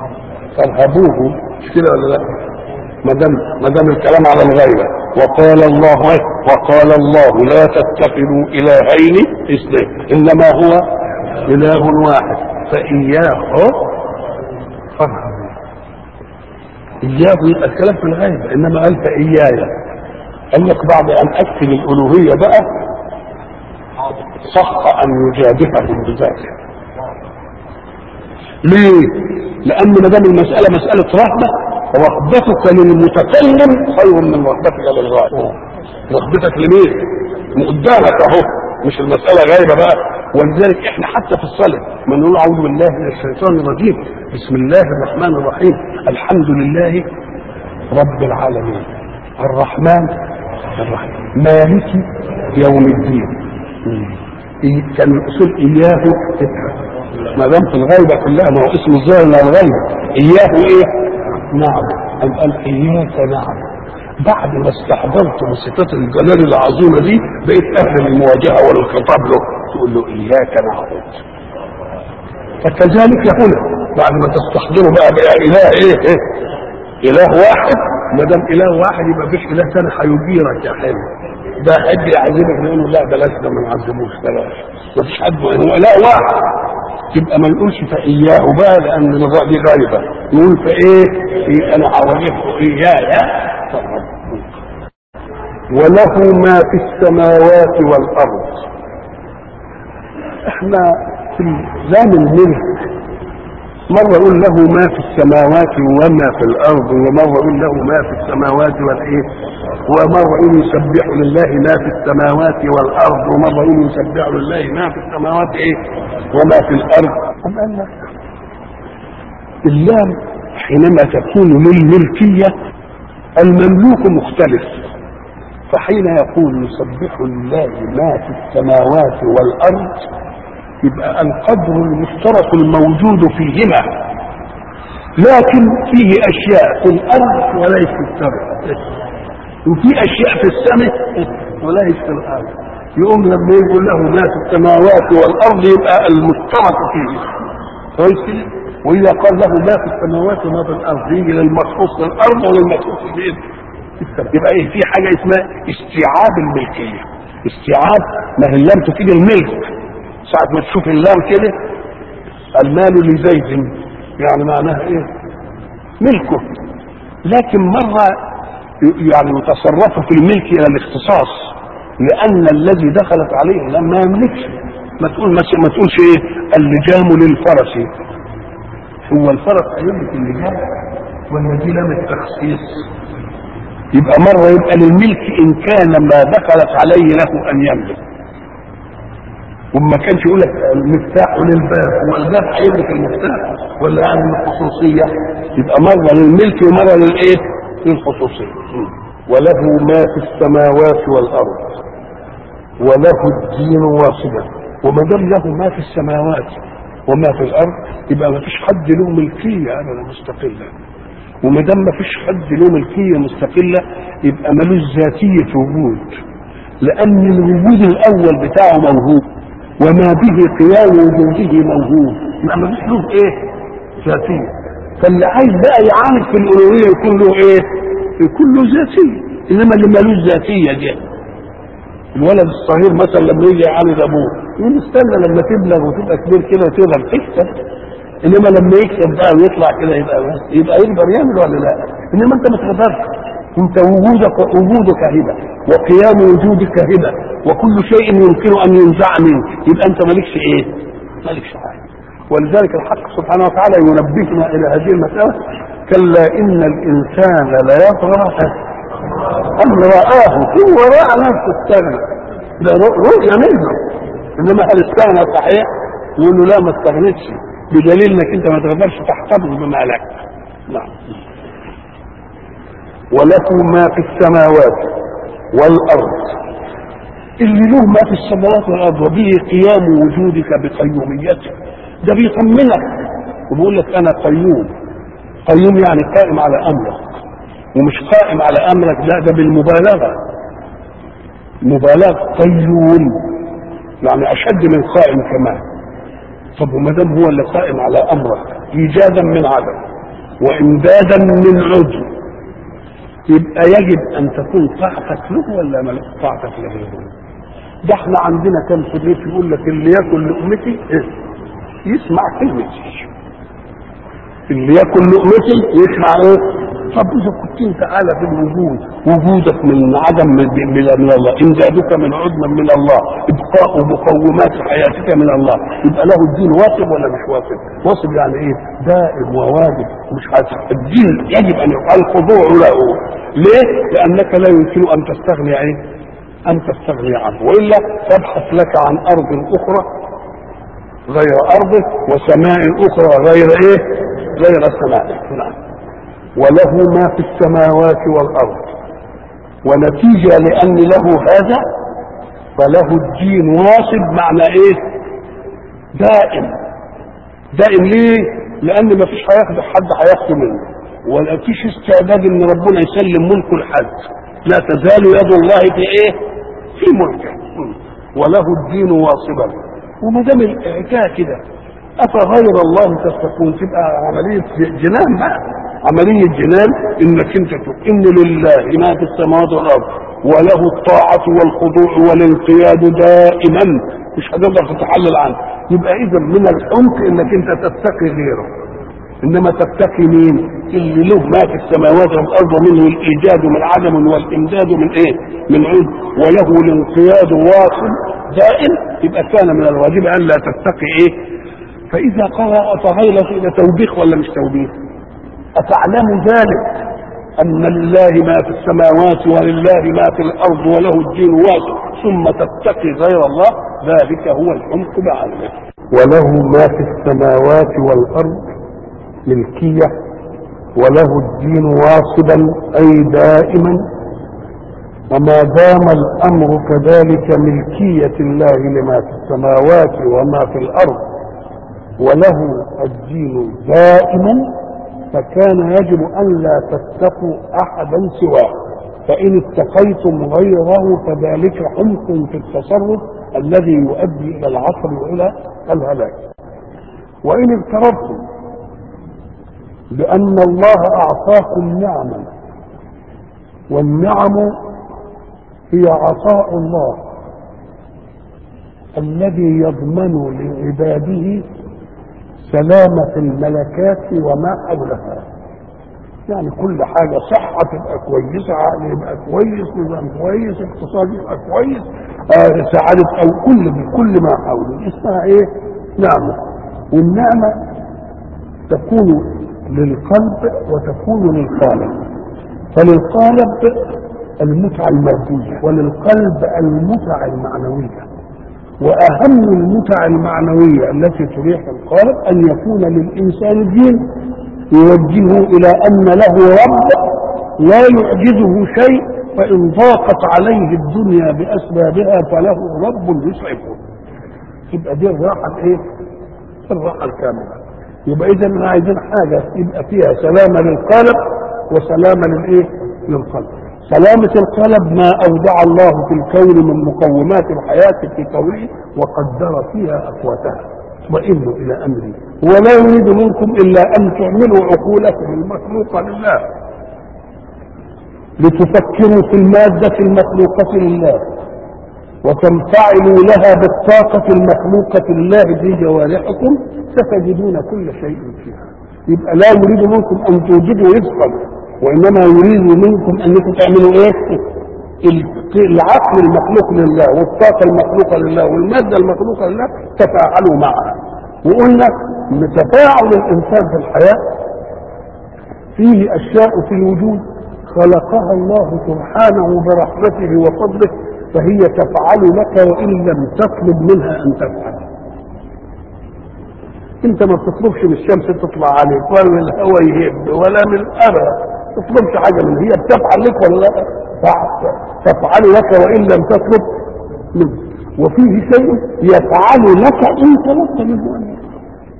فارهبوه، مش كده ولا لا؟ ما دام ما دام الكلام على الغيبه. وقال الله وقال الله لا تتخذوا الهين اثنين انما هو اله واحد فاياه فارهبوا. اياه يبقى الكلام في الغيبه، انما قال فاياي. قال لك بعد ان اكفل الالوهيه بقى صح ان يجابههم بذلك. ليه؟ لان ما دام المساله مساله رهبه، رغبتك للمتكلم خير من رغبتك للغائب. رغبتك لمين؟ قدامك اهو، مش المساله غايبه بقى. ولذلك احنا حتى في الصلاه ما نقول اعوذ بالله من الشيطان الرجيم بسم الله الرحمن الرحيم الحمد لله رب العالمين الرحمن الرحيم مالك يوم الدين. كان الاصول اياه ما دام في الغيبه كلها، ما هو اسم الظاهر من الغيبه. اياه ايه؟ نعم. قال اياك نعم. بعد ما استحضرت بصفات الجلال العظيمه دي بقيت اهل للمواجهه والخطاب له، تقول له اياك نعبد. فكذلك هنا بعد ما تستحضره بقى بقى اله ايه؟ ايه؟ اله واحد. ما دام اله واحد يبقى فيش اله ثاني هيجيرك يا حلو. ده حد يعذبك نقول له لا بلاش ده ما نعذبوش بلاش. ما فيش حد، هو اله واحد. يبقى ما نقولش فاياه بقى لان الغاء دي غايبه، نقول فايه؟ إيه انا هواجهه اياي. وله ما في السماوات والارض. احنا في زمن الملك مرة يقول له ما في السماوات وما في الأرض، ومرة يقول له ما في السماوات والإيه، ومرة يقول يسبح لله ما في السماوات والأرض، ومرة يقول يسبح لله ما في السماوات إيه وما في الأرض. أم قال لك اللام حينما تكون للملكية المملوك مختلف، فحين يقول يسبح لله ما في السماوات والأرض يبقى القدر المشترك الموجود فيهما، لكن فيه اشياء في الارض وليس في السماء، وفي اشياء في السماء وليس في الارض. يقوم لما يقول له ما في السماوات والارض يبقى المشترك فيه كويس كده، واذا قال له ما في السماوات وما في الارض يجي للمخصوص في الارض وللمخصوص في السماء. يبقى ايه؟ في حاجه اسمها استيعاب الملكيه. استيعاب ما هي اللام تفيد الملك. ساعة ما تشوف اللام كده المال لزيد يعني معناها ايه؟ ملكه. لكن مرة يعني يتصرف في الملك الى الاختصاص، لان الذي دخلت عليه لما يملكش. ما تقول ما تقولش ايه اللجام للفرس، هو الفرس هيملك اللجام ولا دي لام التخصيص؟ يبقى مرة يبقى للملك ان كان ما دخلت عليه له ان يملك، وما كانش يقول لك المفتاح للباب، هو الباب هيملك المفتاح ولا يعني الخصوصيه؟ يبقى مره للملك ومره للايه؟ للخصوصيه. وله ما في السماوات والارض وله الدين واصبا. وما دام له ما في السماوات وما في الارض يبقى ما فيش حد له ملكيه ابدا مستقله. وما دام ما فيش حد له ملكيه مستقله يبقى ملوش ذاتيه وجود، لان الوجود الاول بتاعه موهوب وما به قيام وجوده موجود، ما ملوش له ايه؟ ذاتيه. فاللي عايز بقى يعاند في الالوهيه يكون له ايه؟ يكون له ذاتيه. انما اللي ملوش ذاتيه دي الولد الصغير مثلا لما يجي يعاند ابوه يقول استنى لما تبلغ وتبقى كبير كده وتقدر تكسب، انما لما يكسب بقى ويطلع كده يبقى يبقى يقدر يعمل ولا لا؟ انما انت ما تقدرش. انت وجودك وجودك هبه وقيام وجودك هبه وكل شيء يمكن ان ينزع منك، يبقى انت مالكش ايه؟ مالكش حاجه. ولذلك الحق سبحانه وتعالى ينبهنا الى هذه المساله: كلا ان الانسان ليطغى ان رآه، هو راى نفسه استغنى، ده رؤيا منه. انما هل استغنى صحيح؟ يقول له لا ما استغنتش، بدليل انك انت ما تقدرش تحتفظ بما لك. نعم. وله ما في السماوات والارض. اللي له ما في السماوات والارض وبه قيام وجودك بقيوميته، ده بيطمنك وبيقول لك انا قيوم. قيوم يعني قائم على امرك، ومش قائم على امرك لا ده بالمبالغه، مبالغه. قيوم يعني اشد من قائم كمان. طب وما دام هو اللي قائم على امرك ايجادا من عدم وامدادا من عضو، يبقى يجب ان تكون طاعتك له ولا ما طاعتك له؟ ده احنا عندنا كم شريف يقول لك اللي ياكل لقمتي يسمع كلمتي، اللي ياكل لقمتي يسمع ايه؟ طب اذا كنت انت اعلى في الوجود، وجودك من عدم من الله، امدادك من عدم من الله، ابقاء مقومات حياتك من الله، يبقى له الدين واجب ولا مش واجب؟ واجب يعني ايه؟ دائم وواجب، مش حاسب. الدين يجب ان يقال الخضوع له. ليه؟ لانك لا يمكن ان تستغني ايه؟ ان تستغني عنه، والا تبحث لك عن ارض اخرى غير ارضك وسماء اخرى غير ايه؟ غير سمائك. نعم. وله ما في السماوات والارض، ونتيجه لان له هذا فله الدين واصب، معنى ايه؟ دائم. دائم ليه؟ لان ما فيش هياخد حد هياخده منه، ولا فيش استعداد ان ربنا يسلم ملكه لحد، لا تزال يد الله في ايه؟ في ملكه. وله الدين واصبا. وما دام الحكايه كده افغير الله تتقون، تبقى عمليه جنان بقى، عملية جنان، انك انت تؤمن لله ما في السماوات والارض، وله الطاعة والخضوع والانقياد دائما، مش هتقدر تتحلل عنه. يبقى اذا من الحمق انك انت تتقي غيره، انما تتقي مين؟ اللي له ما في السماوات والارض، ومنه الايجاد من عدم والامداد من ايه؟ من عد، وله الانقياد واصل دائم. يبقى كان من الواجب ان لا تتقي ايه؟ فاذا قرأ فغير الى توبيخ ولا مش توبيخ؟ أتعلم ذلك أن لله ما في السماوات ولله ما في الأرض وله الدين واسع، ثم تتقي غير الله، ذلك هو الحمق بعلمه. وله ما في السماوات والأرض ملكية، وله الدين واصبا أي دائما. وما دام الأمر كذلك ملكية الله لما في السماوات وما في الأرض وله الدين دائما، فكان يجب أن لا تتقوا أحدا سواه، فإن اتقيتم غيره فذلك حمق في التصرف الذي يؤدي إلى العصر وإلى الهلاك. وإن افترضتم بأن الله أعطاكم نعما، والنعم هي عطاء الله الذي يضمن لعباده سلامة الملكات وما حولها، يعني كل حاجة، صحة تبقى كويسة، عقل يبقى كويس، نظام كويس، اقتصاد يبقى كويس، آه سعادة أو كل كل ما حوله، اسمها ايه؟ نعمة. والنعمة تكون للقلب وتكون للقالب، فللقالب المتعة المادية وللقلب المتعة المعنوية. وأهم المتع المعنوية التي تريح القلب أن يكون للإنسان دين يوجهه إلى أن له رب لا يعجزه شيء، فإن ضاقت عليه الدنيا بأسبابها فله رب يسعفه. يبقى دي الراحة الإيه؟ الراحة الكاملة. يبقى إذا عايزين حاجة يبقى فيها سلامة للقلب وسلامة للإيه؟ للقلب. سلامة القلب ما أودع الله في الكون من مقومات الحياة في قوله وقدر فيها أقواتها، واطمئنوا إلى أمره، ولا يريد منكم إلا أن تعملوا عقولكم المخلوقة لله، لتفكروا في المادة المخلوقة لله، وتنفعلوا لها بالطاقة المخلوقة لله في جوارحكم، ستجدون كل شيء فيها. يبقى لا يريد منكم أن توجدوا رزقا، وإنما يريد منكم أنكم تعملوا إيه؟ العقل المخلوق لله والطاقة المخلوقة لله والمادة المخلوقة لله تفاعلوا معها. وقلنا ان تفاعل الإنسان في الحياة فيه أشياء في الوجود خلقها الله سبحانه برحمته وفضله، فهي تفعل لك وإن لم تطلب منها أن تفعل. انت ما بتطلبش من الشمس تطلع عليك ولا من الهواء يهب ولا من الأرض، تطلبش حاجة من هي بتفعل لك ولا لا؟ تفعل لك وإن لم تطلب منه. وفيه شيء يفعل لك إن طلبت منه أن يفعل.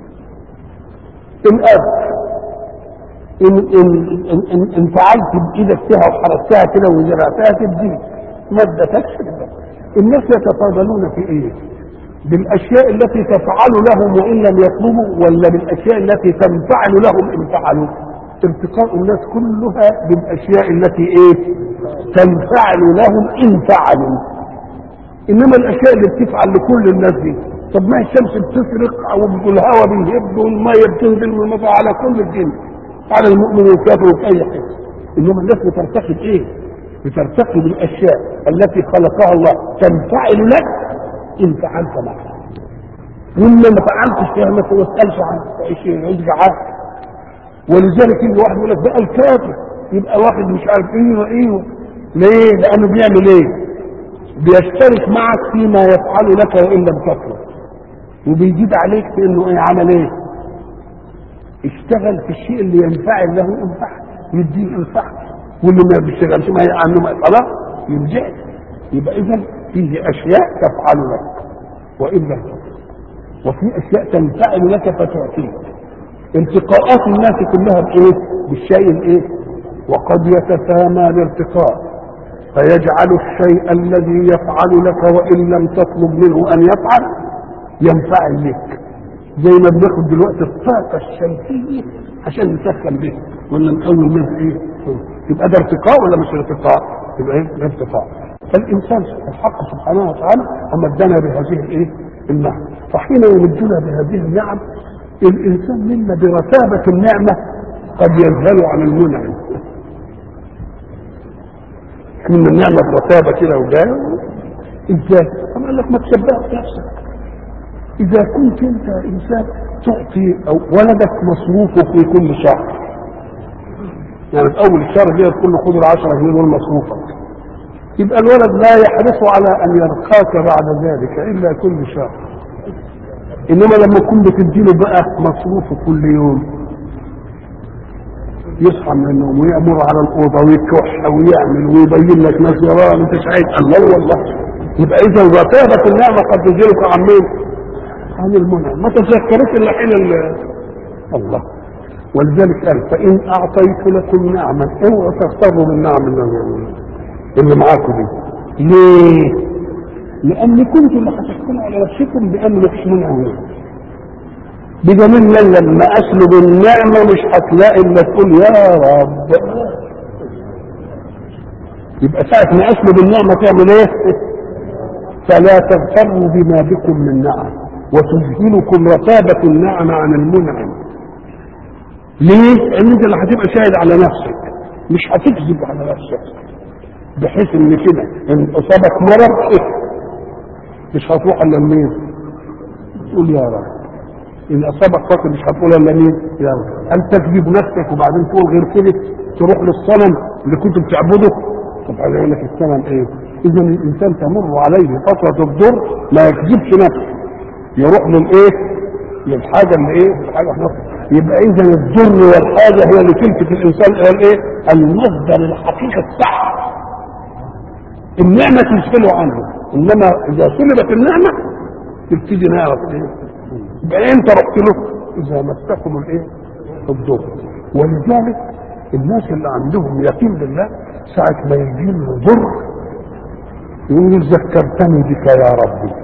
الأرض إن, إن, إن, إن, إن فعلت بإيدك فيها وحركتها كده وزرعتها تديك مادة تكسب. الناس يتفاضلون في إيه؟ بالأشياء التي تفعل لهم وإن لم يطلبوا، ولا بالأشياء التي تنفعل لهم إن فعلوا؟ ارتقاء الناس كلها بالاشياء التي ايه تنفعل لهم ان فعلوا. انما الاشياء اللي بتفعل لكل الناس دي، طب ما الشمس بتسرق او الهواء بيهب والميه بتنزل والمطر على كل الدين، على المؤمن والكافر وفي اي حته. انما الناس بترتقي بايه؟ بترتقي بالاشياء التي خلقها الله تنفعل لك ان فعلت معها، وإلا ما فعلتش فيها ما تسالش عنها تعيش عيش جعان. ولذلك يجي واحد يقول لك بقى الكافر يبقى واحد مش عارف ايه وايه. ليه؟ لانه بيعمل ايه؟ بيشترك معك فيما يفعل لك وان لم تطلب، وبيزيد عليك في انه ايه عمل ايه؟ اشتغل في الشيء اللي ينفعل له انفعل، يديه انفعل، واللي ما بيشتغلش ما عنه خلاص يرجع. يبقى اذا فيه اشياء تفعل لك وان لم تطلب، وفي اشياء تنفعل لك فتعطيك. التقاءات الناس كلها بايه؟ بالشيء الايه؟ وقد يتسامى الارتقاء فيجعل الشيء الذي يفعل لك وان لم تطلب منه ان يفعل ينفعل لك. زي ما بناخد دلوقتي الطاقه الشمسيه عشان نسخن بها ولا نقوم منها ايه؟ يبقى ده ارتقاء ولا مش ارتقاء؟ يبقى ايه؟ ده ارتقاء. فالانسان الحق سبحانه وتعالى امدنا بهذه الايه؟ النعم. فحين يمدنا بهذه النعم الانسان منا برتابه النعمه قد يذهل عن المنعم. من النعمه برتابه كده وجايه ازاي؟ طب قال لك ما تشبهش نفسك. اذا كنت انت انسان تعطي أو ولدك مصروفه في كل شهر، يعني في اول الشهر كده تقول له خد العشرة جنيه دول مصروفك، يبقى الولد لا يحرص على ان يلقاك بعد ذلك الا كل شهر. انما لما تكون بتديله بقى مصروفه كل يوم يصحى من النوم ويأمر على الاوضه ويكح ويعمل ويبين لك ناس وراه انت سعيد الله والله. يبقى اذا رتابه النعمه قد تجيلك عن مين؟ عن المنعم. ما تذكرت الا حين الله. ولذلك قال فان اعطيت لكم نعما اوعوا تغتروا بالنعم اللي معاكم دي. ليه؟ لان كنتم اللي هتحكموا على نفسكم بان مفيش منعم. بدليل لما اسلب النعمه مش هتلاقي الا تقول يا رب. يبقى ساعه ما اسلب النعمه تعمل ايه؟ فلا تغتروا بما بكم من نعم وتذهلكم رتابه النعم عن المنعم. ليه؟ لان انت اللي هتبقى شاهد على نفسك مش هتكذب على نفسك، بحيث ان كده ان اصابك مرض إيه؟ مش هتروح الا لمين؟ تقول يا رب. ان اصابك فقر مش هتقول الا مين؟ يا رب. هل تكذب نفسك وبعدين تقول غير كده تروح للصنم اللي كنت بتعبده؟ طب هيقول لك الصنم ايه؟ اذا الانسان تمر عليه فتره الضر ما يكذبش نفسه، يروح للايه؟ للحاجه اللي ايه؟ الحاجه نفسه. يبقى اذا الضر والحاجه هي اللي تلفت الانسان الى الايه؟ المصدر الحقيقي الصح. النعمه تشغله عنه، انما اذا سلبت النعمه تبتدي نعرف ايه؟ يبقى انت رحت له اذا مسكم الايه؟ الضر. ولذلك الناس اللي عندهم يقين بالله ساعه ما يجي له ضر يقول ذكرتني بك يا ربي،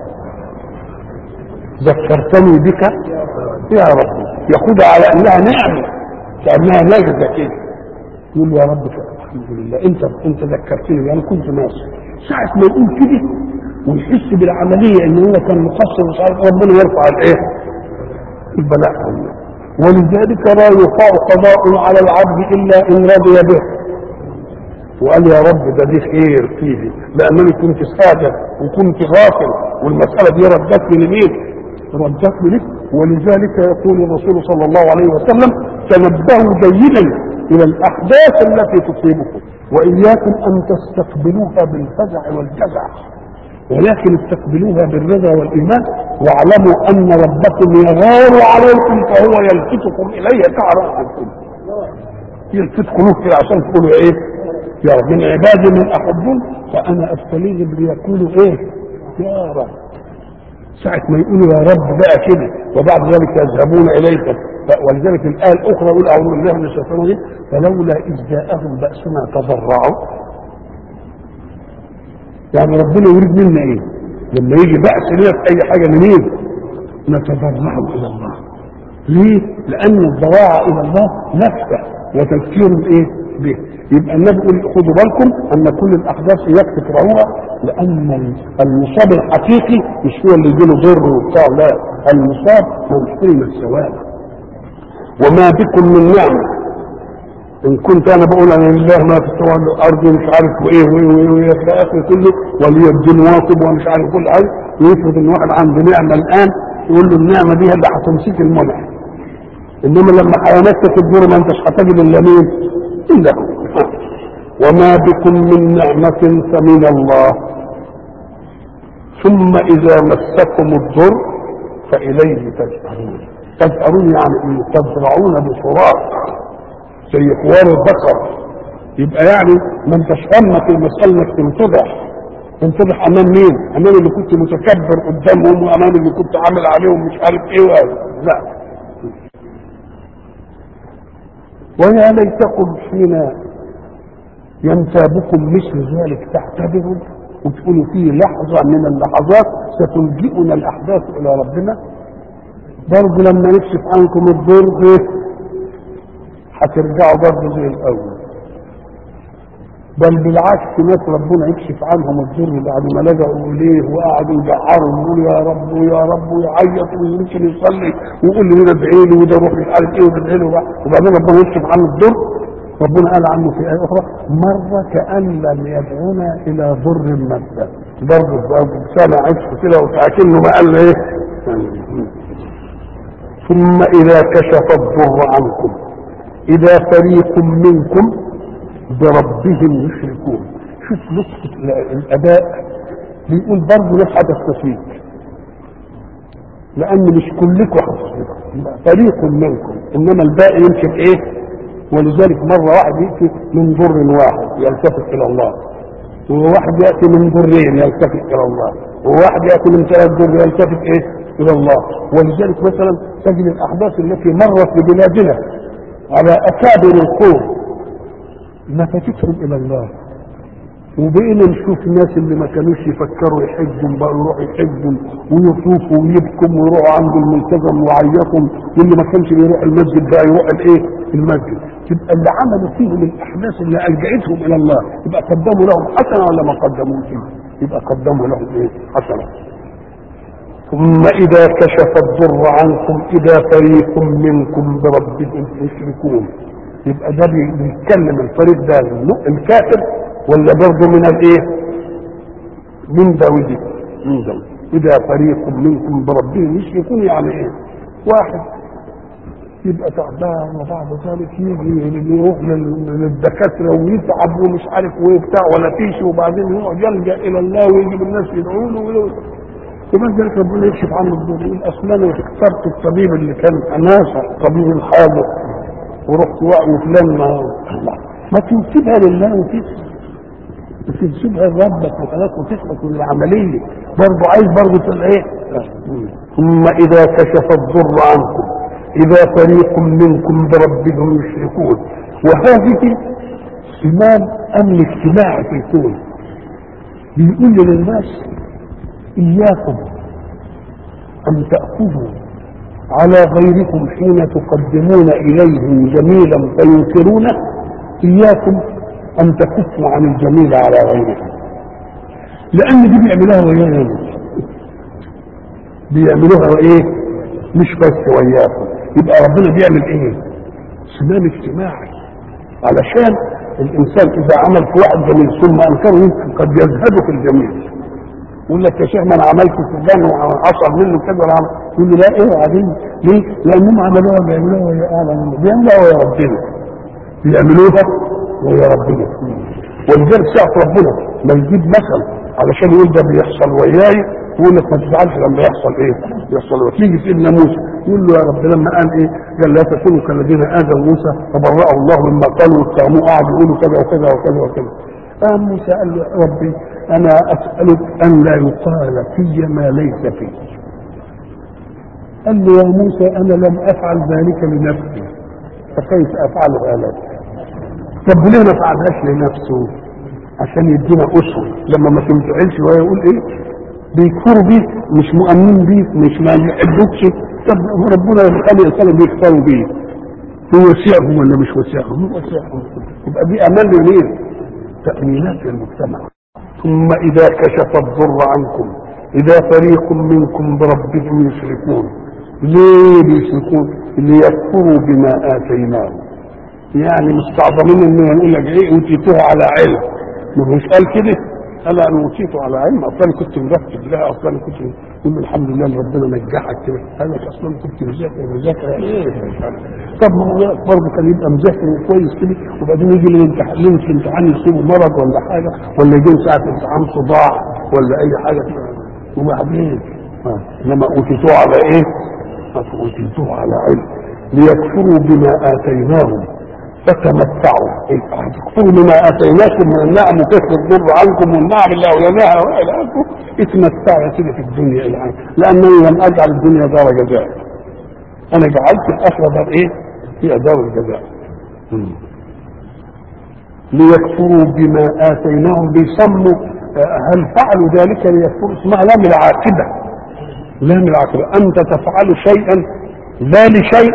ذكرتني بك يا ربي، ياخدها على انها نعمه كانها نجده كده. يقول يا رب الحمد لله انت انت ذكرتني انا يعني كنت ناسي. ساعه ما يقول كده ويحس بالعمليه ان هو كان مقصر مش عارف ربنا يرفع الايه؟ البلاء عنه. ولذلك لا يقع قضاء على العبد الا ان رضي به وقال يا رب ده دي خير فيه لانني كنت ساجد وكنت غافل والمساله دي ردتني لمين؟ ردتني لك. ولذلك يقول الرسول صلى الله عليه وسلم تنبهوا جيدا الى الاحداث التي تصيبكم واياكم ان تستقبلوها بالفزع والجزع ولكن استقبلوها بالرضا والايمان واعلموا ان ربكم يغار عليكم فهو يلفتكم اليه كعرائكم. يلفت قلوبكم عشان تقولوا ايه؟ يا رب من عبادي من احبهم فانا استليهم ليقولوا ايه؟ يا رب. ساعة ما يقولوا يا رب بقى كده وبعد ذلك يذهبون اليك. ولذلك الآية الأخرى يقول أعوذ بالله من الشيطان الرجيم فلولا إذ جاءهم بأسنا تضرعوا. يعني ربنا يريد منا إيه؟ لما يجي بأس لنا في أي حاجة منين؟ نتضرع إلى الله. ليه؟ لأن الضراعة إلى الله نفع وتذكير ايه به. يبقى النبي يقول خدوا بالكم ان كل الاحداث اياك تكرهوها، لان المصاب الحقيقي مش هو اللي يجيله ضر وبتاع، لا، المصاب من حرم الثواب. وما بكم من نعمه، ان كنت انا بقول انا لله ما في السماوات والارض ومش عارف وايه وايه وايه في اخر كله ولي الدين واصب ومش عارف كل حاجه، ويفرض ان واحد عنده نعمه الان يقول له النعمه دي اللي هتمسك المنع، انما لما هيمسك الدور ما انتش هتجد الا مين؟ الا هو. وما بكم من نعمه فمن الله ثم اذا مسكم الضر فاليه تجأرون. تجأرون يعني ايه؟ تزرعون بصراخ زي حوار البقر. يبقى يعني ما انتش همك المسألة انك تنتضح تنتضح امام مين؟ امام اللي كنت متكبر قدامهم وامام اللي كنت عامل عليهم مش عارف ايه وهذا، لا. ويا ليتكم حين ينتابكم مثل ذلك تعتبروا وتقولوا فيه لحظة من اللحظات ستلجئنا الأحداث إلى ربنا، برضه لما نكشف عنكم الضر ايه؟ هترجعوا برضه زي الأول. بل بالعكس ناس ربنا يكشف عنهم الضر بعد ما لجأوا إليه وقعدوا يجعروا ويقولوا يا رب ويا رب ويعيط ويمكن يصلي ويقول لي هنا ادعي له وده روح مش عارف ايه وده ادعي له، وبعدين ربنا يكشف عنه الضر. ربنا قال عنه في آية أخرى مرة كأن لم يدعونا إلى ضر مسه، برضه برضه سامع عشق كده وكأنه ما قال ايه. ثم إذا كشف الضر عنكم إذا فريق منكم بربهم يشركون. شوف لطف الأداء، بيقول برضه لك هتستفيد لأن مش كلكم هتستفيد، فريق منكم، إنما الباقي يمسك إيه؟ ولذلك مرة واحد يأتي من ضر واحد يلتفت إلى الله، وواحد يأتي من ضرين يلتفت إلى الله، وواحد يأتي من ثلاث ضر يلتفت إيه؟ إلى الله. ولذلك مثلا تجد الأحداث التي مرت ببلادنا على أكابر القوم نفتتهم إلى الله، وبقينا نشوف الناس اللي ما كانوش يفكروا يحجوا بقوا يروحوا يحجوا ويطوفوا ويبكوا ويروحوا عند الملتزم ويعيطوا، واللي ما كانش يروح المسجد بقى يروح الايه؟ المسجد. تبقى اللي عملوا فيهم الاحداث اللي الجأتهم الى الله يبقى قدموا لهم حسنه ولا ما قدموش؟ يبقى قدموا لهم ايه؟ حسنه. ثم اذا كشف الضر عنكم اذا فريق منكم بربهم يشركون. يبقى ده بيتكلم الفريق ده الكافر ولا برضه من الايه؟ من داودي من داودي. اذا فريق منكم بربهم يشركون يعني ايه؟ واحد يبقى تعبان وبعد ذلك يجي يروح للدكاتره ويتعب ومش عارف وبتاع ولا فيش، وبعدين يقعد يلجا الى الله ويجيب الناس يدعوا له، وبعد ذلك ربنا يكشف عنه الضر. يقول اصل انا اخترت الطبيب اللي كان اناسه طبيب الحاضر ورحت وفلان ما ما تنسبها لله وتسلم وتنسبها لربك وخلاص وتخلص من العمليه. برضه عايز برضه تقول ايه؟ ثم اذا كشف الضر عنكم اذا فريق منكم بربهم يشركون. وهذه سمات امن اجتماعي في الكون، بيقول للناس اياكم ان تاخذوا على غيركم حين تقدمون اليهم جميلا فينكرونه، اياكم ان تكفوا عن الجميل على غيركم، لان دي بيعملوها ويانا، بيعملوها ايه؟ مش بس وياكم. يبقى ربنا بيعمل ايه؟ سلام اجتماعي، علشان الانسان اذا عمل في واحد جميل ثم انكره يمكن قد يزهده في الجميل، يقول لك يا شيخ ما انا عملت فلان وحصل منه كذا ولا عمل، يقول له لا ايه عادي. ليه؟ لانهم عملوها بيعملوها ويا اعلم، بيعملوها ويا ربنا، بيعملوها ويا ربنا. ولذلك ساعة ربنا ما يجيب مثل علشان يقول ده بيحصل وياي يقول لك ما تزعلش لما يحصل ايه؟ يحصل وتيجي سيدنا موسى يقول له يا رب لما قال ايه؟ قال لا تكونوا كالذين اذوا موسى فبرأه الله مما قالوا واتهموه قعد يقولوا كذا وكذا وكذا وكذا. قام موسى قال له ربي انا اسالك ان لا يقال في ما ليس فيه. قال له يا موسى انا لم افعل ذلك لنفسي فكيف افعلها لك؟ طب ليه ما فعلهاش لنفسه؟ عشان يدينا اسوه لما ما تنفعلش وهو يقول ايه؟ بيكفروا بيك، مش مؤمنين بيك، مش ما يحبوكش. طب ربنا يخلي الانسان بيكفروا بيك هو وسعهم ولا مش وسعهم؟ هو وسعهم. يبقى دي امان لمين؟ تأمينات للمجتمع. ثم اذا كشف الضر عنكم اذا فريق منكم بربهم يشركون. ليه بيشركون؟ ليكفروا بما اتيناهم. يعني مستعظمين انه يقول لك ايه اوتيتوه على علم. ما هوش قال كده؟ قال انا اوتيته على علم، اصلا كنت مرتب لها، اصلا كنت يقول الحمد لله اللي ربنا نجحك كده. قال لك اصلا كنت مذاكر مذاكر ايه؟ طب ما هو برضه كان يبقى مذاكر كويس كده وبعدين يجي الامتحان ليله الامتحان يصيبه مرض ولا حاجه، ولا يجي ساعه الامتحان صداع ولا اي حاجه وبعدين اه انما اوتيتوه على ايه؟ اوتيتوه على علم ليكفروا بما اتيناهم فتمتعوا. تكفروا بما اتيناكم من النعم وكفر الضر عنكم والنعم اللي اوليناها والى اخره. اتمتعوا يا سيدي في الدنيا الان، لانني لم اجعل الدنيا دار جزاء، انا جعلت الاخره دار ايه؟ هي دار الجزاء. ليكفروا بما اتيناهم بيسموا هل فعلوا ذلك ليكفروا؟ اسمها لام العاقبه. لام العاقبه انت تفعل شيئا لا لشيء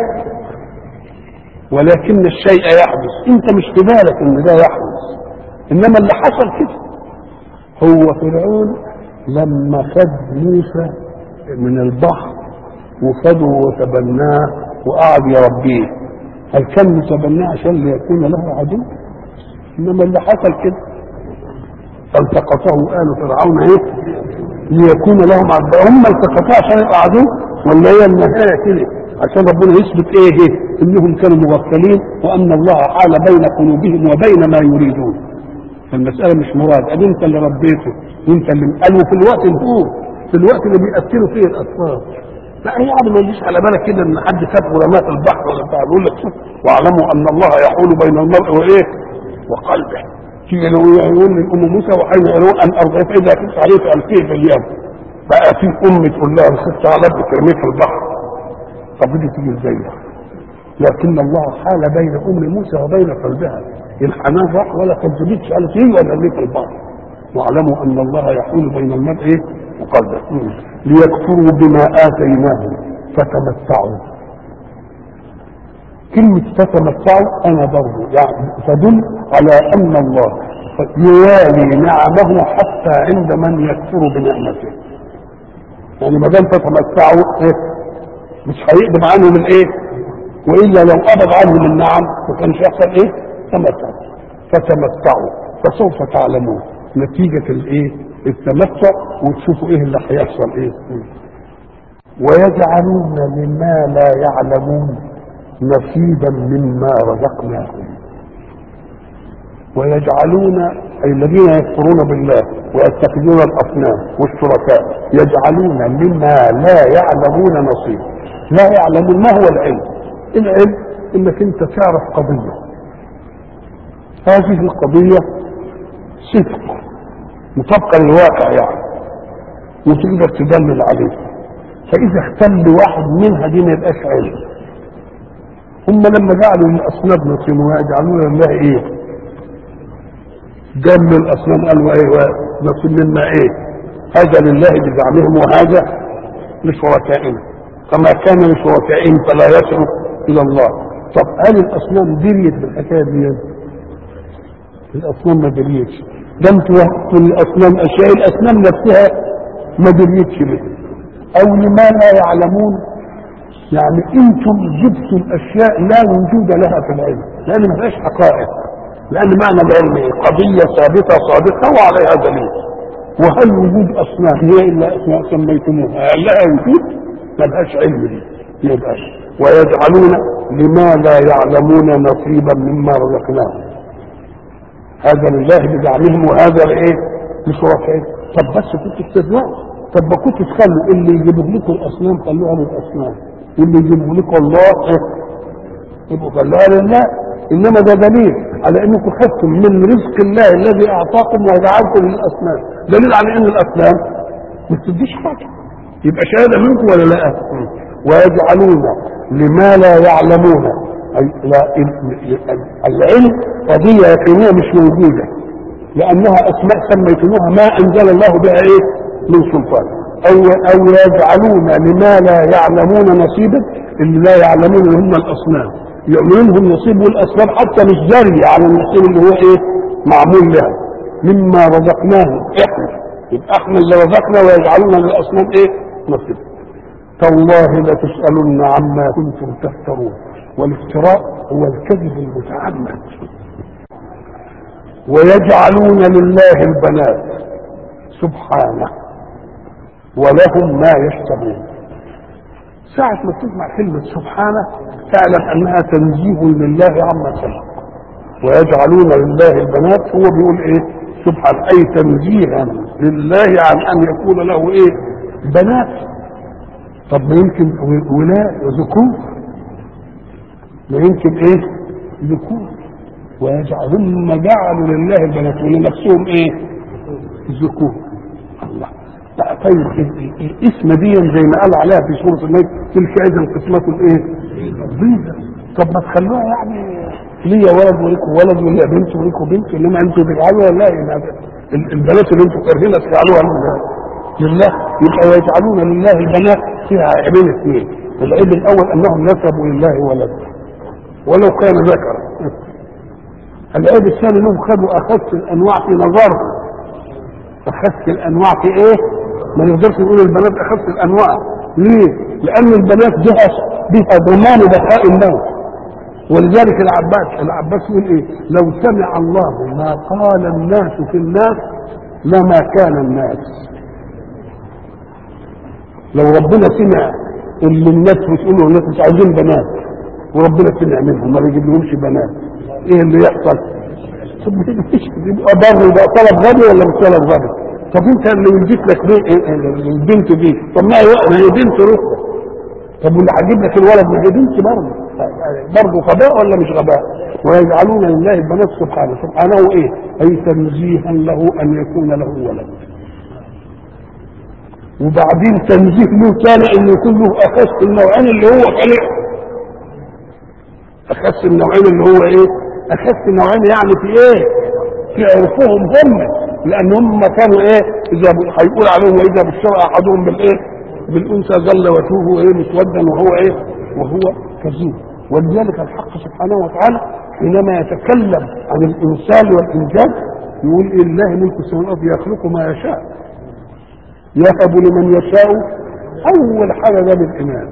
ولكن الشيء يحدث، انت مش في بالك ان ده يحدث، انما اللي حصل كده. هو فرعون لما خد موسى من البحر وخده وتبناه وقعد يربيه، هل كان يتبناه عشان ليكون له عدو؟ انما اللي حصل كده فالتقطه آل فرعون ايه؟ ليكون لهم عدو. هم التقطوه عشان يبقى عدو ولا هي النهايه كده عشان ربنا يثبت ايه ايه انهم كانوا مغفلين وان الله حال بين قلوبهم وبين ما يريدون. فالمساله مش مراد، ادي انت اللي ربيته وانت اللي قالوا في الوقت الهو في الوقت اللي بيقتلوا فيه الاطفال. لا هي يعني ما يجيش على بالك كده ان حد خد غرامات البحر ولا بتاع. يقول لك شوف واعلموا ان الله يحول بين المرء وايه؟ وقلبه. تيجي يقول لام موسى وحين يرون ان ارضعي فاذا كنت عليه الفيه في اليوم بقى في ام تقول لها خدت على ابنك ارميه في البحر. طب دي تيجي ازاي؟ لكن الله حال بين ام موسى وبين قلبها، الحنان راح ولا كذبتش قالت ايه ولا ليه في البحر. واعلموا ان الله يحول بين المرء ايه؟ وقلبه. ليكفروا بما اتيناهم فتمتعوا. كلمة فتمتعوا انا برضه يعني تدل على ان الله يوالي نعمه حتى عند من يكفر بنعمته. يعني ما دام فتمتعوا ايه؟ مش هيقدم عنهم الايه؟ والا لو ابعد عنهم النعم ما كانش يحصل ايه؟ تمتعوا. فتمتعوا فسوف تعلمون نتيجه الايه؟ التمتع وتشوفوا ايه اللي هيحصل ايه. ويجعلون مما لا يعلمون نصيبا مما رزقناهم. ويجعلون اي الذين يكفرون بالله ويتخذون الاصنام والشركاء يجعلون مما لا يعلمون نصيبا. لا يعلمون ما هو العلم؟ العلم انك انت تعرف قضيه، هذه القضيه صدق مطابقه للواقع يعني وتقدر تدلل عليه، فاذا اختل واحد منها دي ما يبقاش علم. هم لما جعلوا الاصنام نصيب ويجعلون لله ايه؟ جم الاصنام قالوا ايه؟ نصيب مما ايه؟ هذا لله بزعمهم وهذا لشركائنا، فما كان لشركائهم فلا يصل الى الله. طب هل الاصنام دريت بالحكايه دي؟ الاصنام ما دريتش. ده انتوا وقتوا الاصنام اشياء الاصنام نفسها ما دريتش بها. او لما لا يعلمون يعني انتم جبتوا الاشياء لا وجود لها في العلم لان ما فيهاش حقائق. لان معنى العلم قضيه ثابته صادقه وعليها دليل. وهل وجود اصنام هي الا اسماء سميتموها لها وجود؟ ما لهاش علم دي يبقى. ويجعلون لما لا يعلمون نصيبا مما رزقناهم. هذا لله بزعمهم وهذا لايه؟ لشركائهم. طب بس كنتوا تستدعوا، طب ما كنتوا تخلوا اللي يجيبوا لكم الاصنام خلوها للاصنام واللي يجيبوا لكم الله ايه؟ يبقوا خلوها لله. انما ده دليل على انكم خدتم من رزق الله الذي اعطاكم وجعلتم للاصنام، دليل على ان الاصنام ما بتديش حاجه. يبقى شهاده منكم ولا لا؟ ويجعلون لما لا يعلمون أي لا العلم قضيه يقينيه مش موجوده لانها اسماء سميتموها ما انزل الله بها ايه؟ من سلطان. او او يجعلون لما لا يعلمون نصيبا اللي لا يعلمون هم الاصنام يعملهم نصيب، والاسباب حتى مش جاريه على النصيب اللي هو ايه معمول لها مما رزقناهم احنا، يبقى احنا اللي رزقنا ويجعلون للاصنام ايه نصيب. تالله لتسالن عما كنتم تفترون. والافتراء هو الكذب المتعمد. ويجعلون لله البنات سبحانه ولهم ما يشتهون. ساعة ما تسمع كلمة سبحانه تعلم أنها تنزيه لله عما خلق. ويجعلون لله البنات، هو بيقول إيه سبحانه، أي تنزيها لله عن أن يكون له إيه بنات. طب ما يمكن ولاء ذكور، ما يمكن إيه ذكور. ويجعلون جعلوا لله البنات ولنفسهم إيه ذكور. الله. طيب الاسم دي زي ما قال عليها في سوره النجم تلك اذا قسمه الايه ضيزه. طب ما تخلوها يعني ليا ولد وليكوا ولد وليا بنت وليكوا بنت، انما انتوا تجعلوها لا البنات اللي انتوا كارهينها تجعلوها لله. يبقى يجعلون لله البنات فيها عيبين اثنين. العيب الاول انهم نسبوا لله ولد ولو كان ذكرا. العيب الثاني انهم خدوا اخس الانواع في نظرهم. اخس الانواع في ايه؟ ما نقدرش نقول البنات اخس الانواع. ليه؟ لان البنات بها بها ضمان بقاء النوم. ولذلك العباس العباس يقول ايه؟ لو سمع الله ما قال الناس في الناس لما كان الناس. لو ربنا سمع اللي الناس بتقول له الناس مش عايزين بنات وربنا سمع منهم ما بيجيب لهمش بنات، ايه اللي يحصل؟ طب يبقى بر يبقى طلب غبي ولا مش طلب غبي؟ طب انت اللي ولدت لك البنت دي، طب ما هي بنت روحها. طب واللي هجيب لك الولد ما هي بنت برضه، برضه غباء ولا مش غباء؟ ويجعلون لله البنات سبحانه. سبحانه ايه؟ اي تنزيها له ان يكون له ولد. وبعدين تنزيه له ثاني ان يكون له اخس النوعين اللي هو خلقه. اخس النوعين اللي هو ايه؟ اخس النوعين يعني في ايه؟ في عرفهم هم، لان هم كانوا ايه؟ اذا هيقول عليهم واذا بشر احدهم بالايه؟ بالانثى ظل وجهه ايه مسودا وهو ايه؟ وهو كذوب. ولذلك الحق سبحانه وتعالى حينما يتكلم عن الانسان والانجاب يقول لله ملك السماوات يخلق ما يشاء يهب لمن يشاء. اول حاجه ده بالاناث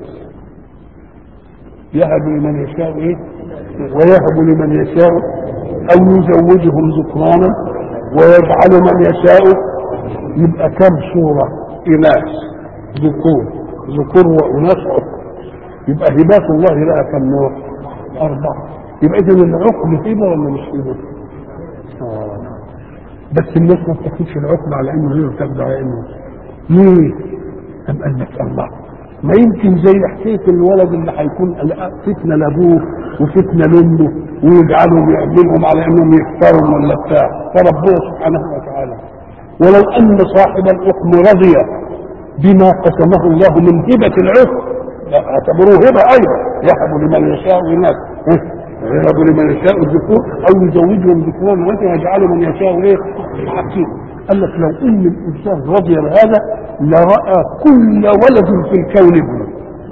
يهب لمن يشاء ايه؟ ويهب لمن يشاء او يزوجهم ذكرانا ويجعل من يشاء. يبقى كم صورة اناث ذكور ذكور واناث عقل. يبقى هبات الله لها كم نوع؟ اربعة. يبقى اذا العقل هبه ولا مش هبه؟ آه. بس الناس ما بتاخدش العقل على انه غير تاخد على انه ليه؟ طب قال لك الله ما يمكن زي حكايه الولد اللي هيكون فتنه لابوه وفتنه لامه ويجعلهم يعملهم على انهم يختاروا ولا بتاع. فربنا سبحانه وتعالى ولو ان صاحب الحكم رضي بما قسمه الله من هبه العقل اعتبروه هبه ايضا. يهب لمن يشاء اناث يهب لمن يشاء الذكور او يزوجهم ذكورا ويجعل من يشاء ايه؟ حكيم. قال لك لو ان الانسان رضي بهذا لراى كل ولد في الكون ابنه.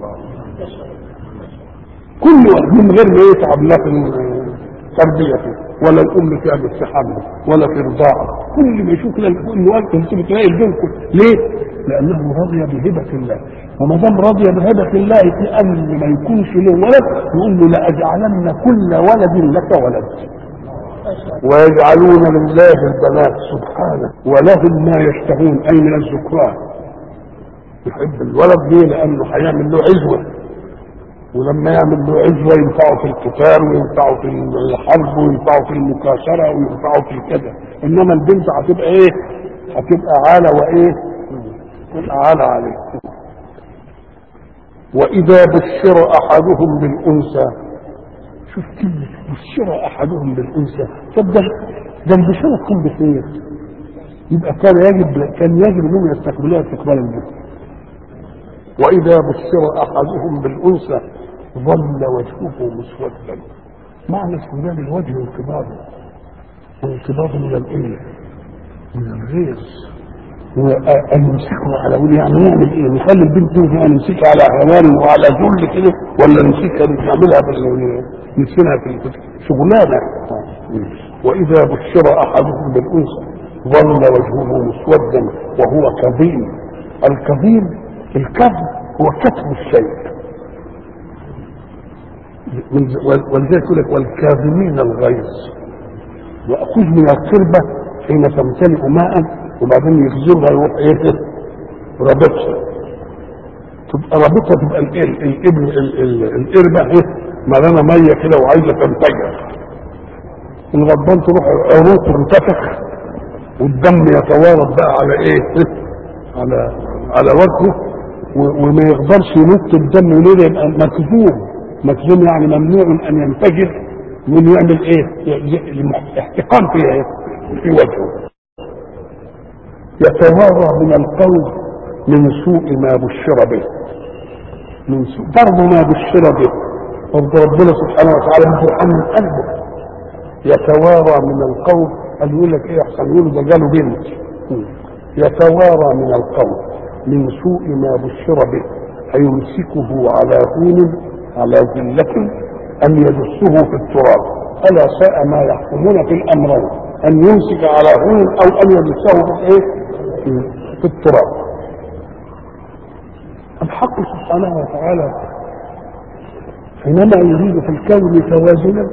كل ولد من غير ما يتعب لا في تربيته ولا الام تعمل في حمله ولا في رضاعه. كل ما يشوف الولد انت بتلاقي البنت ليه؟ لانه رضي بهبه الله. وما دام رضي بهبه الله في ان ما يكونش له ولد يقول له لاجعلن كل ولد لك ولد. ويجعلون لله البنات سبحانه ولهم ما يشتهون اي من الذكران. يحب الولد ليه؟ لانه هيعمل له عزوه، ولما يعمل له عزوه ينفعه في القتال وينفعه في الحرب وينفعه في المكاشره وينفعه في كذا. انما البنت هتبقى ايه؟ هتبقى عاله وايه؟ تبقى عاله عليه. واذا بشر احدهم بالانثى، شوف كلمه بشر احدهم بالانثى. طب ده ده البشاره تكون بخير. يبقى كان يجب كان يجب انهم يستقبلوها استقبال المسلم. واذا بشر احدهم بالانثى ظل وجهه مسودا. معنى اسودان الوجه انقباضه وانقباضه من الايه؟ من الغيظ. ونمسكه على ولي يعني نعمل ايه؟ نخلي البنت دي يعني نمسكها على هوان وعلى ذل كده ولا نمسكها نعملها نسينا في شغلانه. واذا بشر احدهم بالانثى ظل وجهه مسودا وهو كظيم. الكظيم الكظم هو كتم الشيء، ولذلك يقول لك والكاظمين الغيظ. واخذ من القربه حين تمتلئ ماء وبعدين يغزرها يروح ايه رابطها، تبقى رابطها، تبقى الابن القربه ايه ملانه ميه كده وعايزه تنفجر. الغضبان تروح عروق تنتفخ والدم يتوارد بقى على ايه على على وجهه وما يقدرش ينط الدم وليه يبقى مكذوب. مكذوب يعني ممنوع ان ينفجر وانه يعمل ايه احتقان في في وجهه. يتوارى من القول من سوء ما بشر به، من سوء برضه ما بشر به برضه ربنا سبحانه وتعالى يرحم من قلبه. يتوارى من القول، قال يقول لك ايه احسن يقول ده جاله بنت. يتوارى من القول من سوء ما بشر به أيمسكه على هون على ذلة أم يدسه في التراب ألا ساء ما يحكمون في الأمرين، أن يمسك على هون أو أن يدسه في ايه في التراب. الحق سبحانه وتعالى حينما يريد في الكون توازنا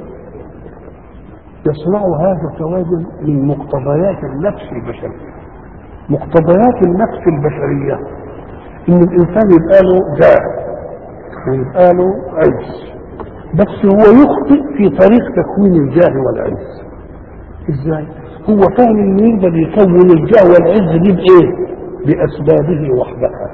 يصنع هذا التوازن من مقتضيات النفس البشرية. مقتضيات النفس البشرية ان الانسان يبقى له جاه ويبقى له عز، بس هو يخطئ في طريق تكوين الجاه والعز. ازاي؟ هو فاهم انه يقدر يكون الجاه والعز دي بايه؟ باسبابه وحدها.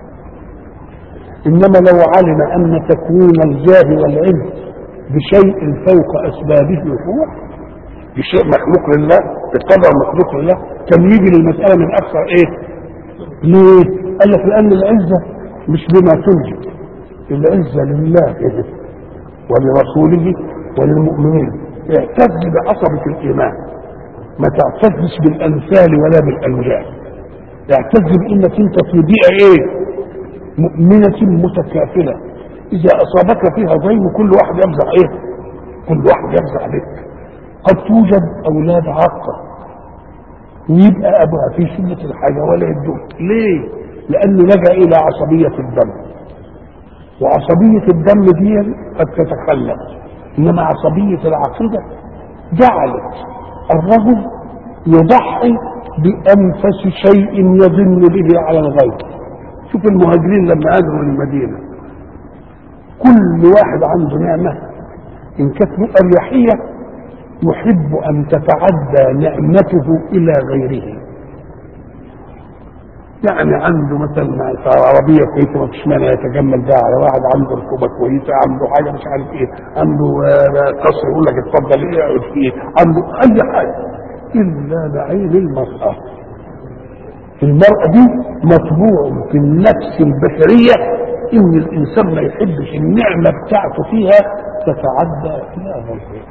انما لو علم ان تكوين الجاه والعز بشيء فوق اسبابه هو بشيء مخلوق لله بقدر مخلوق لله كان يجي للمسألة من أكثر إيه؟ ليه؟ قال لك لأن العزة مش بما تنجب، العزة لله إيه؟ ولرسوله وللمؤمنين. اعتز بعصبة الإيمان، ما تعتزش بالأمثال ولا بالأنجاب. اعتز بإنك أنت في بيئة إيه؟ مؤمنة متكافلة. إذا أصابك فيها ضيم كل واحد يفزع إيه؟ كل واحد يفزع بك. قد توجد أولاد عاقة ويبقى أبوها في شدة الحاجة ولا يدوه. ليه؟ لأنه لجأ إلى عصبية الدم، وعصبية الدم دي قد تتخلف، إنما عصبية العقيدة جعلت الرجل يضحي بأنفس شيء يظن به على الغير. شوف المهاجرين لما هاجروا للمدينة كل واحد عنده نعمة إن كانت له أريحية يحب أن تتعدى نعمته إلى غيره. يعني عنده مثلا عربية كويسة ما فيش مانع يتجمل بها على واحد، عنده ركوبة كويسة، عنده حاجة مش عارف إيه، عنده قصر يقول لك اتفضل إيه اقعد فيه، عنده أي حاجة إلا لعين المرأة. المرأة دي مطبوع في النفس البشرية إن الإنسان ما يحبش النعمة بتاعته فيها تتعدى إلى غيره.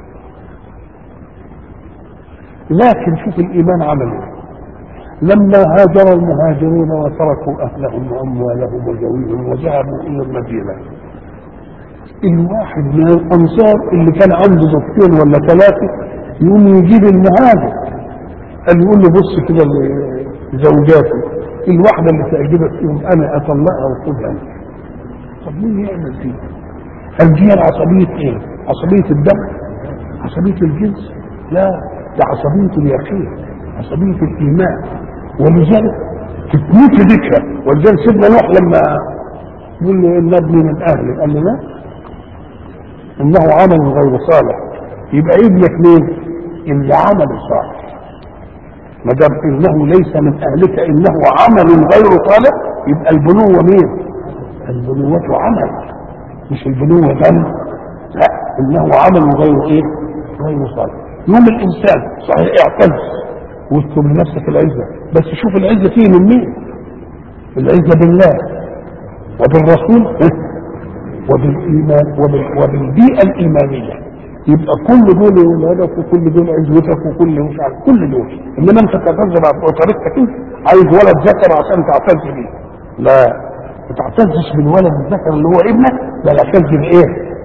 لكن شوف الإيمان عمل ايه. لما هاجر المهاجرون وتركوا أهلهم وأموالهم وزويهم وذهبوا إلى المدينة، الواحد من الأنصار اللي كان عنده زوجتين ولا ثلاثة يقوم يجيب المهاجر قال يقول له بص كده لزوجاتي الواحدة اللي تعجبك فيهم أنا أطلقها وخدها. طب مين يعمل ايه؟ هل دي عصبية ايه؟ عصبية الدم؟ عصبية الجنس؟ لا، ده عصبية اليقين، عصبية الإيمان. ولذلك تتموت ذكرى. ولذلك سيدنا نوح لما يقول له إن ابني من أهلي قال له لا إنه عمل غير صالح. يبقى ابنك مين؟ اللي عمل صالح. ما دام إنه ليس من أهلك إنه عمل غير صالح يبقى البنوة مين؟ البنوة عمل، مش البنوة دم. لا، إنه عمل غير إيه؟ غير صالح. يوم الانسان صحيح اعتز واذكر لنفسك العزه، بس شوف العزه فيه من مين؟ العزه بالله وبالرسول وبالايمان وبالبيئه الايمانيه. يبقى كل دول ولادك وكل دول عزوتك وكل مش عارف كل دول، انما انت تعتز بطريقتك انت عايز ولد ذكر عشان تعتز بيه. لا، ما تعتزش بالولد الذكر اللي هو ابنك، بل اعتز بايه؟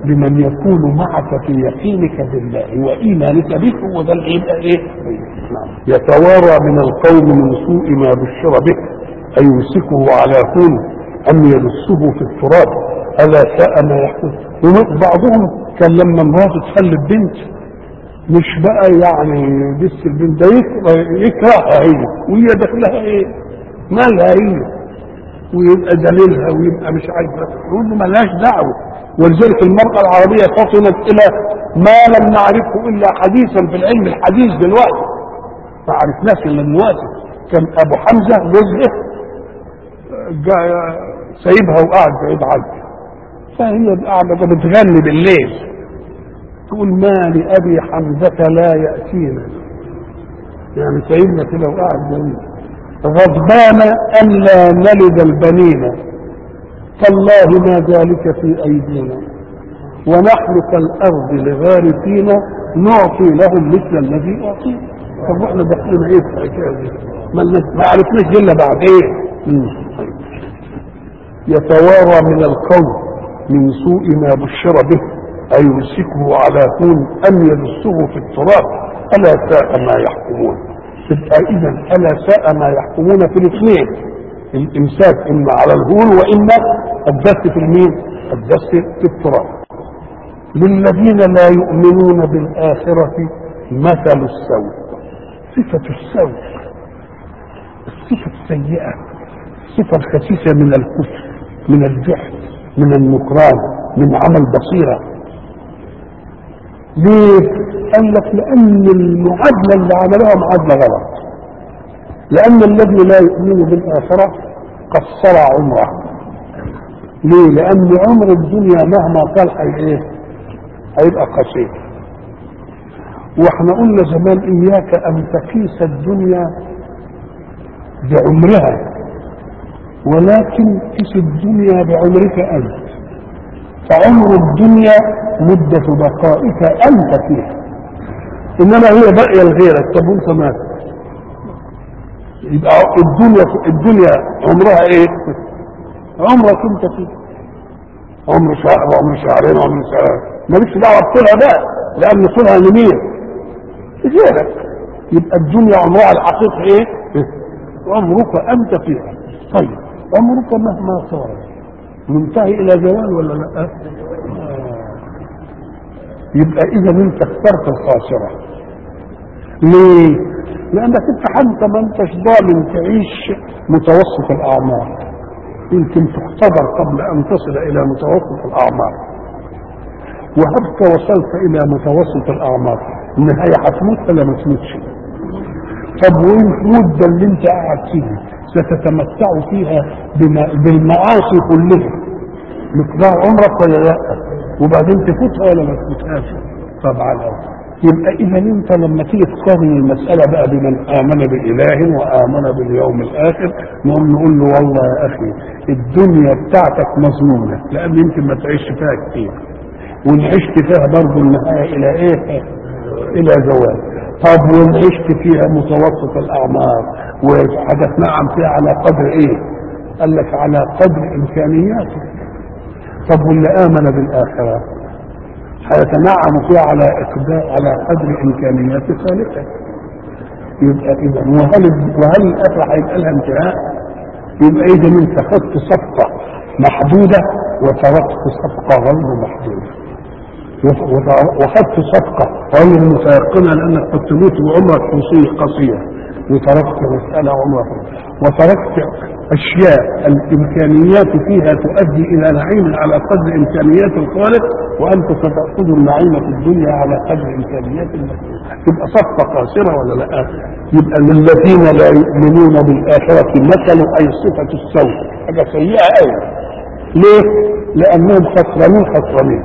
لمن يكون معك في يقينك بالله وإيمانك به، وده اللي يبقى إيه؟ يتوارى من القوم من سوء ما بشر به أيمسكه على هون أم يدسه في التراب ألا ساء ما يحكم. بعضهم كان لما امراته تخلف بنت مش بقى يعني يدس البنت ده يكرهها هي وهي داخلها ايه؟ مالها هي، ويبقى دليلها ويبقى مش عايزه، يقول له مالهاش دعوه. ولذلك المرأة العربية فطنت إلى ما لم نعرفه إلا حديثا في العلم الحديث دلوقتي، ما عرفناش إلا دلوقتي. كان أبو حمزة جوزها سايبها وقاعد بعيد عنها، فهي قاعدة بتغني بالليل تقول ما لأبي حمزة لا يأتينا، يعني سايبنا كده وقاعد بعيد غضبان أن لا نلد البنين فالله ما ذلك في أيدينا ونحن كالأرض لغارثين نعطي لهم مثل الذي أعطينا. طب احنا داخلين ايه في الحكايه دي؟ ما عرفناش الا بعدين. يتوارى من القوم من سوء ما بشر به أيمسكه على هون أم يدسه في التراب ألا ساء ما يحكمون. تبقى إذا ألا ساء ما يحكمون في الاثنين، الإمساك إما على الهون وإما الدس في المين؟ الدس في التراب. للذين لا يؤمنون بالآخرة مثل السوء، صفة السوء الصفة السيئة، الصفة الخسيسة من الكفر من الجحد من النكران من عمل بصيرة. ليه؟ قال لك لأن المعادلة اللي عملوها معادلة غلط، لأن الذي لا يؤمن بالآخرة قصر عمره. ليه؟ لأن عمر الدنيا مهما طال ايه هيبقى قصير. واحنا قلنا زمان إياك أن تقيس الدنيا بعمرها، ولكن قيس الدنيا بعمرك أنت، فعمر الدنيا مدة بقائك أنت فيها، إنما هي باقية لغيرك. طب وانت مات يبقى الدنيا الدنيا عمرها ايه؟ عمرك انت فيه، عمر شهر وعمر شهرين وعمر سنة، مالكش دعوة بطولها بقى، لأن طولها لمين؟ غيرك. يبقى الدنيا عمرها الحقيقي ايه؟ عمرك انت فيها. طيب عمرك مهما صار منتهي الى زوال ولا لا؟ آه. يبقى اذا انت اخترت الخاسرة. ليه؟ لانك انت حتى ما انتش ضامن تعيش متوسط الاعمار، يمكن تختبر قبل ان تصل الى متوسط الاعمار، وهبك وصلت الى متوسط الاعمار النهاية هتموت ولا ما تموتش؟ طب والمدة اللي انت قاعد فيها ستتمتع فيها بالمعاصي كلها مقدار عمرك ولا لا؟ وبعدين تفوتها ولا ما تفوتهاش؟ طبعا. يبقى اذا انت لما تيجي تقارن المسألة بقى بمن آمن بإله وآمن باليوم الآخر، نقوم نقول له والله يا أخي الدنيا بتاعتك مظلومة، لأن يمكن ما تعيش فيها كتير، وإن عشت فيها برضه النهاية إلى إيه؟ إلى زوال. طب وإن عشت فيها متوسط الأعمار وهتتنعم فيها على قدر إيه؟ قال لك على قدر إمكانياتك. طب واللي آمن بالآخرة هيتنعم فيها على إقدار على قدر إمكانيات خالقه. يبقى إذا وهل وهل الآخرة هيبقى لها انتهاء؟ يبقى إذا أنت خدت صفقة محدودة وتركت صفقة غير محدودة، وخدت صفقة غير متيقنة لأنك قد تموت وعمرك قصير، وتركت مسألة عمرك، وتركت أشياء الإمكانيات فيها تؤدي إلى نعيم على قدر إمكانيات الخالق، وأنت ستأخذ النعيم في الدنيا على قدر إمكانيات المخلوق. تبقى صفقة قاصرة ولا لا؟ يبقى للذين لا يؤمنون بالآخرة مثل أي صفة السوء، حاجة سيئة أوي. ليه؟ لأنهم خسرانين خسرانين.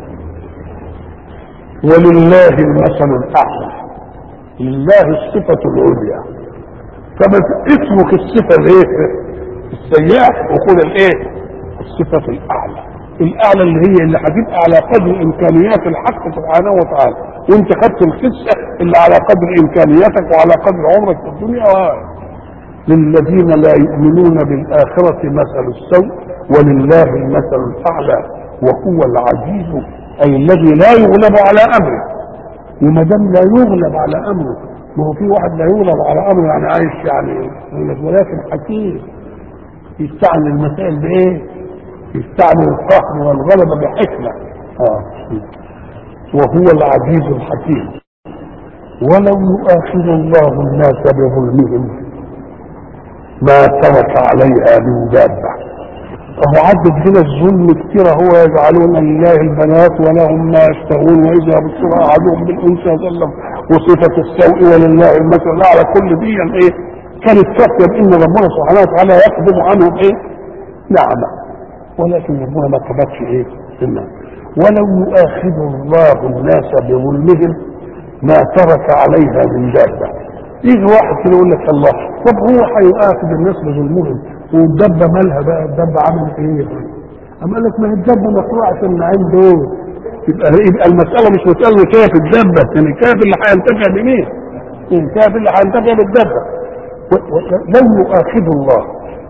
ولله المثل الأعلى، لله الصفة العليا. فما اسمك الصفة الايه؟ السيئة، وخذ الايه؟ الصفة الأعلى. الأعلى اللي هي اللي هتبقى على قدر إمكانيات الحق سبحانه وتعالى، وأنت خدت الخسة اللي على قدر إمكانياتك وعلى قدر عمرك في الدنيا. للذين لا يؤمنون بالآخرة مثل السوء ولله المثل الأعلى وهو العزيز اي الذي لا يغلب على امره. وما دام لا يغلب على امره، ما هو في واحد لا يغلب على امره يعني عايش يعني، ولكن حكيم يستعمل المسائل بايه؟ يستعمل القهر والغلبه بحكمه. اه وهو العزيز الحكيم. ولو يؤاخذ الله الناس بظلمهم ما ترك عليها من دابه. فهو عدد هنا الظلم كثير، هو يجعلون لله البنات ولهم ما يشتهون واذا بشر احدهم بالانثى ظل وصفه السوء ولله المثل الاعلى. كل دي ايه كانت كافيه بان ربنا سبحانه وتعالى يقبض عنهم ايه؟ نعمه. ولكن ربنا ما كبتش ايه؟ الناس. ولو يؤاخذ الله الناس بظلمهم ما ترك عليها من دابه. يجي واحد كده يقول لك الله، طب هو هيؤاخذ الناس بظلمهم والدبه مالها بقى؟ الدبه عملت ايه؟ اما قال لك ما هي الدبه مخلوقه عشان عنده. يبقى يبقى المساله مش مساله كيف الدبه، يعني كيف اللي هينتفع بمين؟ كيف اللي هينتفع بالدبه. لو يؤاخذ الله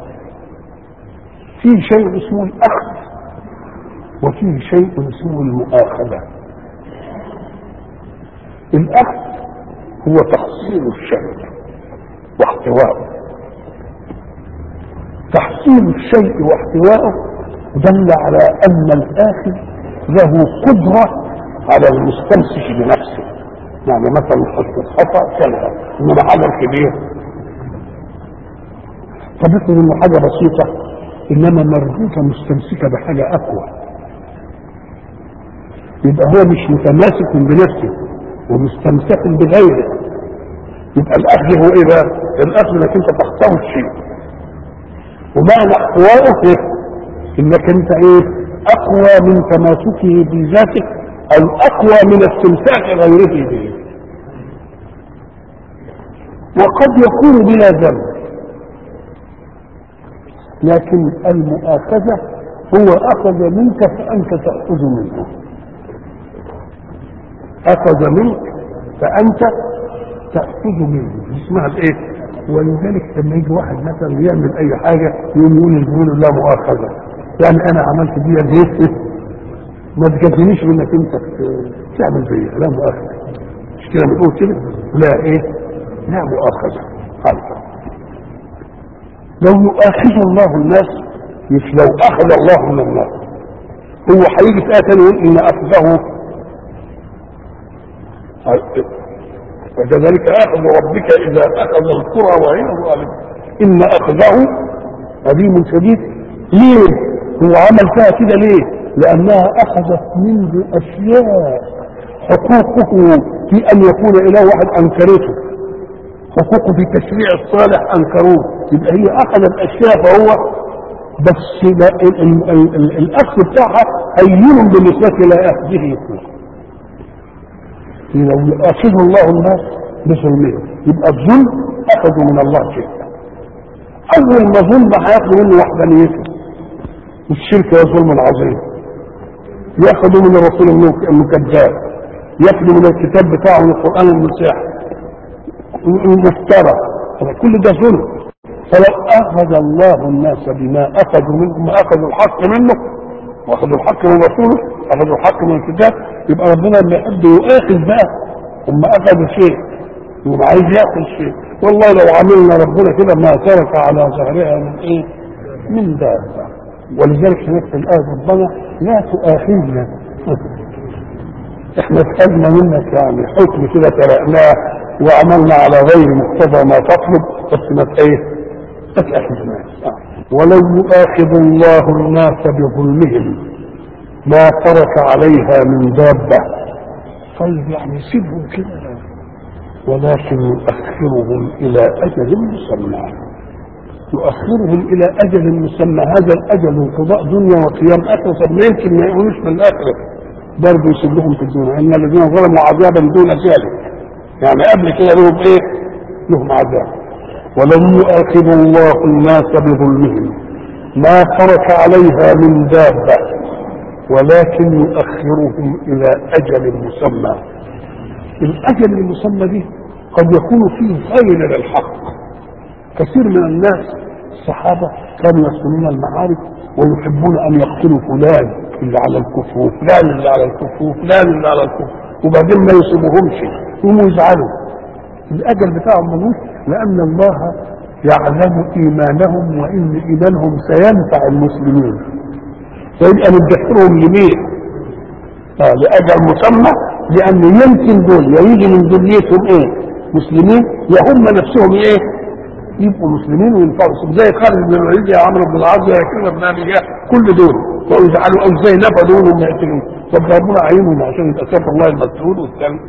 في شيء اسمه الاخذ وفيه شيء اسمه المؤاخذه. الاخذ هو تحصيل الشيء واحتوائه. تحصيل الشيء واحتوائه دل على ان الاخذ له قدره على المستمسك بنفسه. يعني مثلا حط الخطا كلها انما حاجه كبير، طب افرض انه حاجه بسيطه انما مربوطه مستمسكه بحاجه اقوى، يبقى هو مش متماسك بنفسه ومستمسك بغيره. يبقى الاخذ هو ايه بقى؟ الاخذ انك انت تحتوي الشيء، ومعنى احتوائه انك انت ايه؟ اقوى من تماسكه بذاتك او اقوى من استمساك غيره به. وقد يكون بلا ذنب، لكن المؤاخذة هو اخذ منك فانت تأخذ منه. اخذ منك فانت تأخذ منه، اسمها الايه؟ ولذلك لما يجي واحد مثلا يعمل اي حاجة يقوم يقول يقول لا مؤاخذة، يعني انا عملت دي ليه؟ ما تجزنيش انك انت تعمل زيها، لا مؤاخذة. مش كده بنقول كده؟ لا ايه؟ لا مؤاخذة. خالص. لو يؤاخذ الله الناس مش لو اخذ الله من الناس. هو هيجي في آية يقول ان اخذه وكذلك اخذ ربك اذا اخذ القرى وهي ظالمه ان اخذه أليم شديد. ليه هو عمل فيها كده؟ ليه؟ لانها اخذت منه اشياء حقوقه في ان يكون اله واحد انكرته، حقوقه في تشريع الصالح انكروه. يبقى هي اخذت اشياء فهو بس الاخذ بتاعها هين بالنسبه الى اخذه يكون. لو يؤاخذ الله الناس بظلمهم يبقى الظلم اخذوا من الله شيء. اول ما ظلم هياخدوا منه وحدانيته، والشرك هو الظلم العظيم. ياخذوا من الرسول انه كذاب، ياخذوا من الكتاب بتاعه من القران المسيح المفترى، كل ده ظلم. فلو اخذ الله الناس بما اخذوا منه، ما اخذوا الحق منه واخذوا الحق من رسوله، اخذوا الحق من الكتاب، يبقى ربنا لما يحب يؤاخذ بقى هم اخذوا شيء يبقى عايز ياخذ شيء. والله لو عملنا ربنا كده ما ترك على ظهرها من ايه؟ من دابه. ولذلك هناك في الايه ربنا لا تؤاخذنا احنا سألنا منك يعني حكم كده ترقناه وعملنا على غير مقتضى ما تطلب، بس ما ايه؟ ما تأخذناش. ولو يؤاخذ الله الناس بظلمهم ما ترك عليها من دابة. طيب يعني سيبهم كده، ولكن يؤخرهم إلى أجل مسمى. يؤخرهم إلى أجل مسمى، هذا الأجل انقضاء دنيا وقيام آخرة. طب ما يمكن ما يقولوش في الآخرة برضه يسيبهم في الدنيا، إن الذين ظلموا عذابا دون ذلك، يعني قبل كده لهم إيه؟ لهم عذاب. ولو يؤاخذ الله الناس بظلمهم ما ترك عليها من دابة ولكن يؤخرهم الى اجل مسمى. الاجل المسمى دي قد يكون فيه خير للحق. كثير من الناس الصحابه كانوا يصلون المعارك ويحبون ان يقتلوا فلان اللي على الكفر وفلان اللي على الكفر وفلان اللي على الكفر، وبعدين ما يصيبهمش يقوموا يزعلوا. الاجل بتاعهم ملوش، لان الله يعلم ايمانهم وان ايمانهم سينفع المسلمين، فيبقى ندخرهم لمين؟ آه لاجل مسمى، لان يمكن دول يجي من ذريتهم ايه؟ مسلمين، يا هم نفسهم ايه؟ يبقوا مسلمين وينفعوا، زي خالد بن الوليد يا عمرو بن العاص يا كلمه بن ابي جهل، كل دول ويجعلوا او زي نفذوا وهم يقتلون، فضربوا عينهم عشان يبقى سيف الله المسعود والكلام.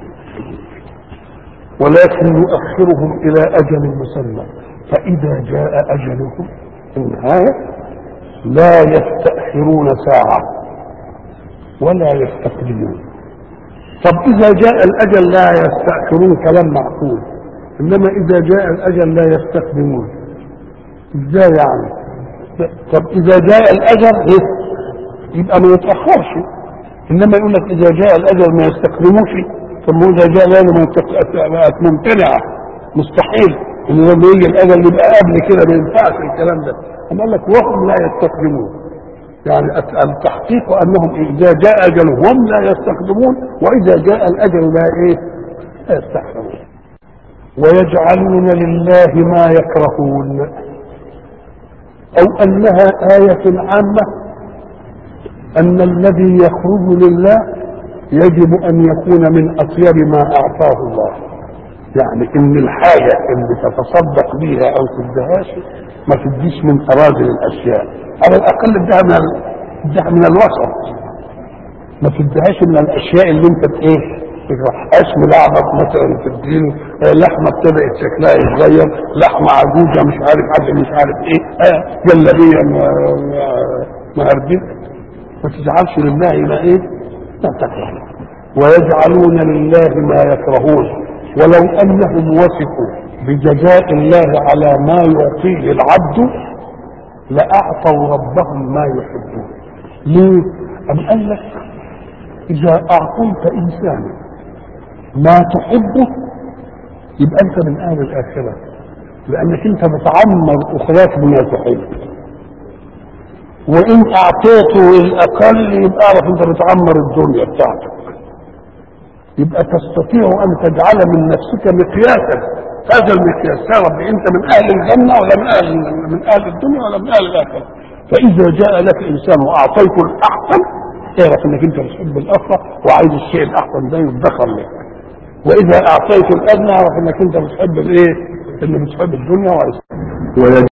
ولكن يؤخرهم الى اجل مسمى، فاذا جاء اجلهم في النهايه لا يستأخرون ساعه ولا يستقدمون. طب اذا جاء الاجل لا يستأخرون كلام معقول، انما اذا جاء الاجل لا يستقدمون ازاي يعني؟ طب اذا جاء الاجل يبقى ما يتاخرش، انما يقول لك اذا جاء الاجل ما يستقدموش. طب اذا جاء الاجل بقت ممتنعه، مستحيل ان لما يجي الاجل يبقى قبل كده، ما ينفعش الكلام ده. انا قال لك وهم لا يستقدمون، يعني التحقيق انهم اذا جاء اجلهم هم لا يستقدمون، واذا جاء الاجل لا ايه؟ لا يستأخرون. ويجعلون لله ما يكرهون، او انها آية عامة ان الذي يخرج لله يجب ان يكون من اطيب ما اعطاه الله، يعني ان الحاجة اللي تتصدق بها او تدهاش ما تديش من اراذل الاشياء، على الاقل ادها من ادها من الوسط، ما تدهاش من الاشياء اللي انت ايه تجرحهاش، ملعبك مثلا تديله لحمه ابتدت شكلها يتغير، لحمه عجوزه مش عارف حاجه مش عارف ايه، آه جلابيه مهربين، ما تجعلش لله ما ايه؟ لا تكره. ويجعلون لله ما يكرهون، ولو انهم وثقوا بجزاء الله على ما يعطيه العبد لاعطوا ربهم ما يحبون. ليه؟ ام قال لك اذا اعطيت انسانا ما تحبه يبقى انت من اهل الاخره، لانك انت بتعمر اخراك بما تحب، وان اعطيته الاقل يبقى اعرف انت بتعمر الدنيا بتاعتك، يبقى تستطيع ان تجعل من نفسك مقياسا، هذا المقياس يا رب انت من اهل الجنه ولا من اهل من اهل الدنيا ولا من اهل الاخره. فاذا جاء لك انسان واعطيته الاحسن اعرف انك انت بتحب الاخره وعايز الشيء الاحسن ده يدخر لك، واذا اعطيته الادنى اعرف انك انت بتحب الايه؟ اللي بتحب الدنيا وعايز.